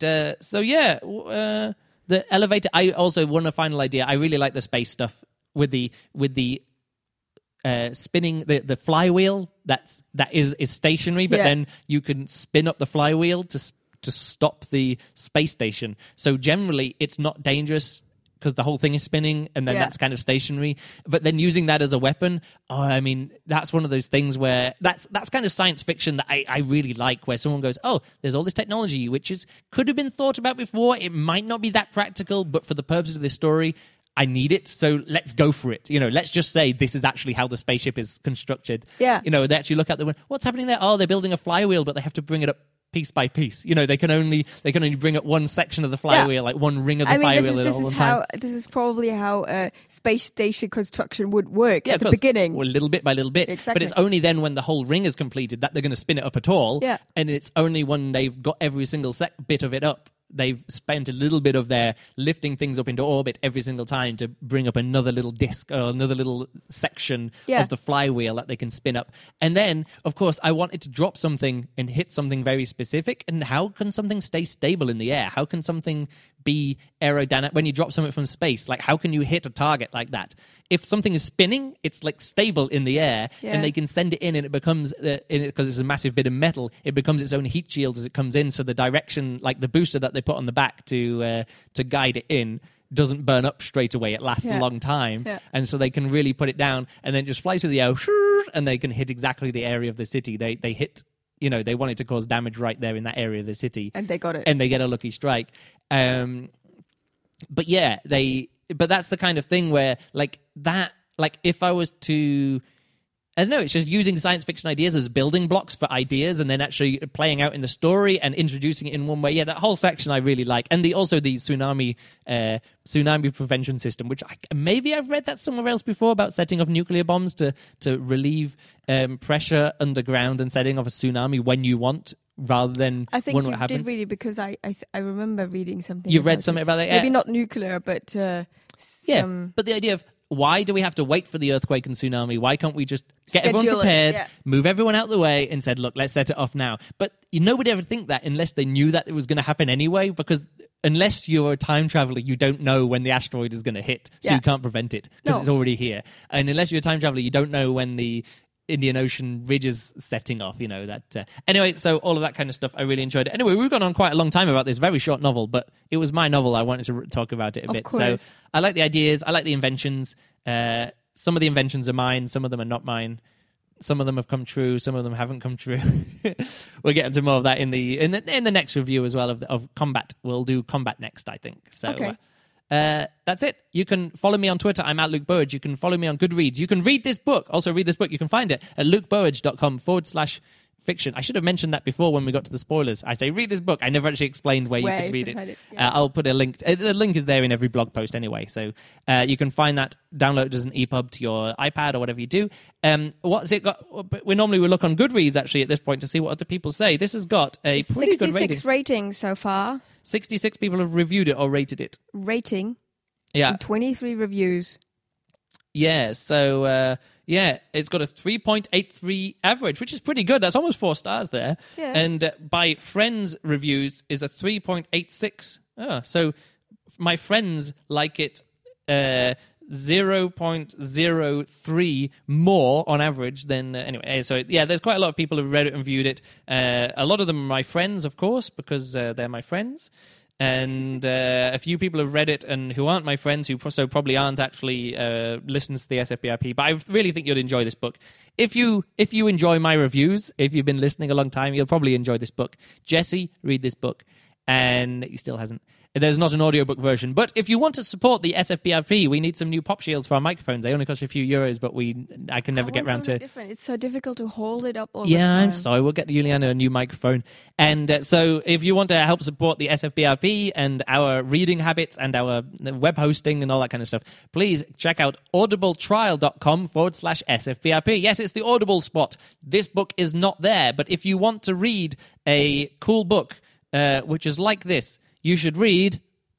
Speaker 1: the elevator. I also, one final idea. I really like the space stuff with the spinning the flywheel that is stationary, but then you can spin up the flywheel to stop the space station. So generally, it's not dangerous because the whole thing is spinning, and then that's kind of stationary. But then using that as a weapon, I mean, that's one of those things where that's kind of science fiction that I really like, where someone goes, oh, there's all this technology which could have been thought about before. It might not be that practical, but for the purposes of this story, I need it, so let's go for it. Let's just say this is actually how the spaceship is constructed.
Speaker 2: Yeah.
Speaker 1: They actually look at the what's happening there? Oh, they're building a flywheel, but they have to bring it up piece by piece. They can only bring up one section of the flywheel, like one ring of the flywheel at all the time.
Speaker 2: This is probably how space station construction would work at the beginning.
Speaker 1: Well, little bit by little bit.
Speaker 2: Exactly.
Speaker 1: But it's only then when the whole ring is completed that they're going to spin it up at all.
Speaker 2: Yeah.
Speaker 1: And it's only when they've got every single bit of it up, they've spent a little bit of their lifting things up into orbit every single time to bring up another little disc or another little section of the flywheel that they can spin up. And then, of course, I wanted to drop something and hit something very specific. And how can something stay stable in the air? How can something be aerodynamic when you drop something from space? Like, how can you hit a target like that? If something is spinning, it's like stable in the air, and they can send it in, and it becomes because it's a massive bit of metal. It becomes its own heat shield as it comes in. So the direction, like the booster that they put on the back to guide it in, doesn't burn up straight away. It lasts a long time, and so they can really put it down and then just fly through the air, and they can hit exactly the area of the city. They hit. They wanted to cause damage right there in that area of the city, and they got it, and they get a lucky strike. But yeah, But that's the kind of thing where, if I was to, I don't know, it's just using science fiction ideas as building blocks for ideas and then actually playing out in the story and introducing it in one way. Yeah, that whole section I really like. And also the tsunami prevention system, which maybe I've read that somewhere else before about setting off nuclear bombs to relieve pressure underground and setting off a tsunami when you want, rather than
Speaker 2: I think
Speaker 1: when
Speaker 2: you
Speaker 1: what happens.
Speaker 2: did read it because I remember reading something.
Speaker 1: You've read something about that? Yeah.
Speaker 2: Maybe not nuclear, but
Speaker 1: but the idea of why do we have to wait for the earthquake and tsunami? Why can't we just get everyone prepared, move everyone out of the way, and said, look, let's set it off now? But nobody ever think that unless they knew that it was going to happen anyway, because unless you're a time traveler, you don't know when the asteroid is going to hit, so you can't prevent it because it's already here. And unless you're a time traveler, you don't know when the Indian Ocean ridge is setting off, Anyway, so all of that kind of stuff, I really enjoyed it. Anyway, we've gone on quite a long time about this very short novel, but it was my novel. I wanted to talk about it a bit.
Speaker 2: Course.
Speaker 1: So I like the ideas. I like the inventions. Some of the inventions are mine. Some of them are not mine. Some of them have come true. Some of them haven't come true. We'll get into more of that in the next review as well of Combat. We'll do Combat next, I think. So. Okay. That's it. You can follow me on Twitter. I'm at Luke Burridge. You can follow me on Goodreads. You can read this book. Also read this book. You can find it at lukeburridge.com/fiction. I should have mentioned that before when we got to the spoilers. I say read this book. I never actually explained where you can read it. I'll put a link. The link is there in every blog post anyway. So you can find that, download it as an EPUB to your iPad or whatever you do. What's it got? We normally look on Goodreads actually at this point to see what other people say. This has got a pretty good rating.
Speaker 2: 66 ratings so far.
Speaker 1: 66 people have reviewed it or rated it.
Speaker 2: Rating.
Speaker 1: Yeah.
Speaker 2: And 23 reviews.
Speaker 1: Yeah, so, it's got a 3.83 average, which is pretty good. That's almost 4 stars there.
Speaker 2: Yeah.
Speaker 1: And by friends' reviews is a 3.86. So my friends like it 0.03 more on average than... anyway, so yeah, there's quite a lot of people who read it and viewed it. A lot of them are my friends, of course, because they're my friends. And a few people have read it and who aren't my friends, who probably aren't actually listeners to the SFBRP. But I really think you'll enjoy this book. If you enjoy my reviews, if you've been listening a long time, you'll probably enjoy this book. Jesse, read this book. And he still hasn't. There's not an audiobook version. But if you want to support the SFBRP, we need some new pop shields for our microphones. They only cost a few euros, but I can never get around to...
Speaker 2: Different. It's so difficult to hold it up all the time.
Speaker 1: Yeah, I'm sorry. We'll get Juliana a new microphone. And so if you want to help support the SFBRP and our reading habits and our web hosting and all that kind of stuff, please check out audibletrial.com/SFBRP. Yes, it's the Audible spot. This book is not there. But if you want to read a cool book, which is like this, you should read...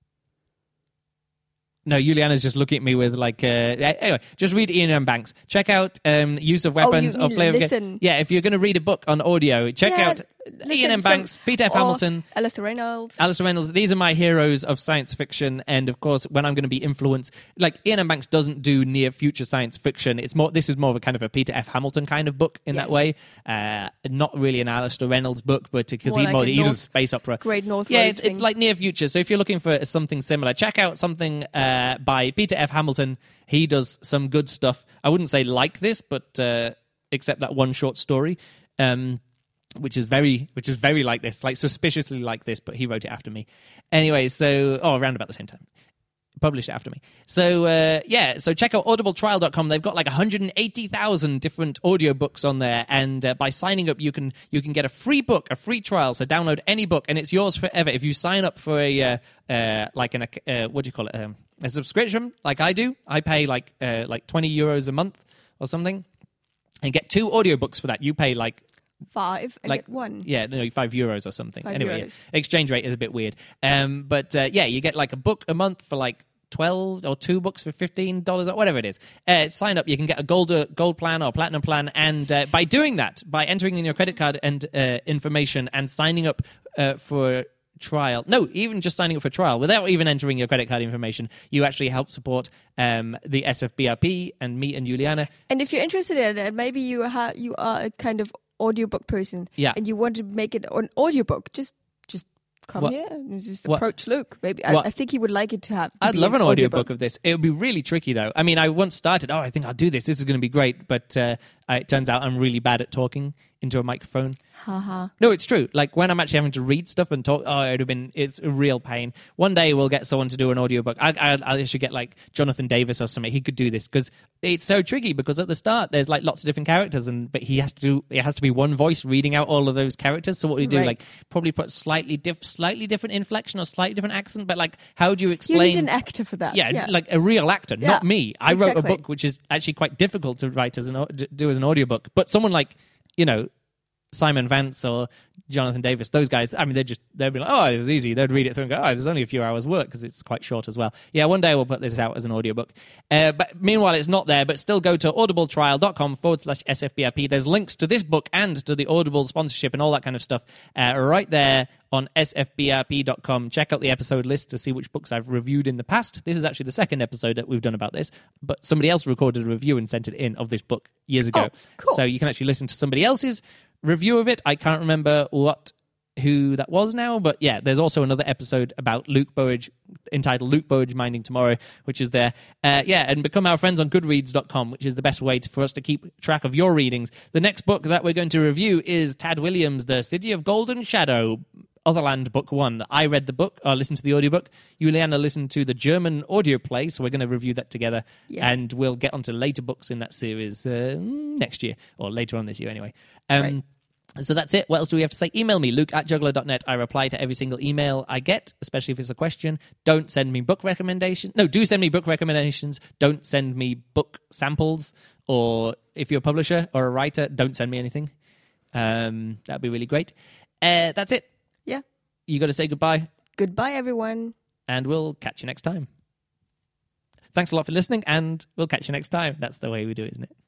Speaker 1: No, Juliana's just looking at me with anyway, just read Ian M. Banks. Check out Use of Weapons.
Speaker 2: Listen.
Speaker 1: Yeah, if you're going to read a book on audio, check out Ian M. Banks, Peter F. Hamilton,
Speaker 2: Alistair Reynolds.
Speaker 1: These are my heroes of science fiction. And of course, when I'm going to be influenced, like Ian M. Banks doesn't do near future science fiction. This is more of a kind of a Peter F. Hamilton kind of book in that way. Not really an Alistair Reynolds book, but because he does space opera.
Speaker 2: Great North.
Speaker 1: Yeah, it's like near future. So if you're looking for something similar, check out something by Peter F. Hamilton. He does some good stuff. I wouldn't say like this, but except that one short story. Which is very like this, like suspiciously like this, but he wrote it after me. Anyway, so around about the same time. Published it after me. So so check out audibletrial.com. They've got like 180,000 different audiobooks on there, and by signing up you can get a free book, a free trial. So download any book and it's yours forever if you sign up for a what do you call it? A subscription like I do. I pay like 20 euros a month or something and get 2 audiobooks for that. You pay like
Speaker 2: 5 and get 1.
Speaker 1: Yeah, no, €5 or something. Anyway,
Speaker 2: €5.
Speaker 1: Exchange rate is a bit weird. But you get like a book a month for like 12 or 2 books for $15 or whatever it is. Sign up. You can get a gold plan or platinum plan. And by doing that, by entering in your credit card and information and signing up for trial, even just signing up for trial without even entering your credit card information, you actually help support the SFBRP and me and Juliana.
Speaker 2: And if you're interested in it, maybe you are a kind of audiobook person, and you want to make it an audiobook, just come here and just approach Luke. Maybe I think he would like it to have.
Speaker 1: I'd love an audiobook of this. It would be really tricky though. I mean, I once started, I think I'll do this. This is going to be great. But it turns out I'm really bad at talking into a microphone. No, it's true. Like when I'm actually having to read stuff and talk, it's a real pain. One day we'll get someone to do an audiobook. I should get like Jonathan Davis or something. He could do this because it's so tricky because at the start there's like lots of different characters but it has to be one voice reading out all of those characters. So what do you do? Right. Like probably put slightly different inflection or slightly different accent, but like how do you explain?
Speaker 2: You need an actor for that.
Speaker 1: Yeah. Like a real actor, not me. I wrote a book which is actually quite difficult to write as an audiobook, but someone like, Simon Vance or Jonathan Davis, those guys, I mean, they'd be like, oh, it was easy. They'd read it through and go, oh, there's only a few hours work because it's quite short as well. Yeah, one day we'll put this out as an audiobook. But meanwhile, it's not there, but still go to audibletrial.com/SFBRP. There's links to this book and to the Audible sponsorship and all that kind of stuff right there on sfbrp.com. Check out the episode list to see which books I've reviewed in the past. This is actually the second episode that we've done about this, but somebody else recorded a review and sent it in of this book years ago.
Speaker 2: Oh, cool.
Speaker 1: So you can actually listen to somebody else's review of it. I can't remember who that was now, but yeah, there's also another episode about Luke Burridge entitled Luke Burridge Minding Tomorrow, which is there. And become our friends on goodreads.com, which is the best way for us to keep track of your readings. The next book that we're going to review is Tad Williams' The City of Golden Shadow, Otherland Book 1. I read the book, or listened to the audiobook. Juliana listened to the German audio play, so we're going to review that together.
Speaker 2: Yes.
Speaker 1: And we'll get onto later books in that series next year, or later on this year anyway.
Speaker 2: Right.
Speaker 1: So that's it. What else do we have to say? Email me, luke@juggler.net. I reply to every single email I get, especially if it's a question. Don't send me book recommendations. No, do send me book recommendations. Don't send me book samples. Or if you're a publisher or a writer, don't send me anything. That'd be really great. That's it.
Speaker 2: Yeah.
Speaker 1: You got to say goodbye.
Speaker 2: Goodbye, everyone.
Speaker 1: And we'll catch you next time. Thanks a lot for listening, and we'll catch you next time. That's the way we do it, isn't it?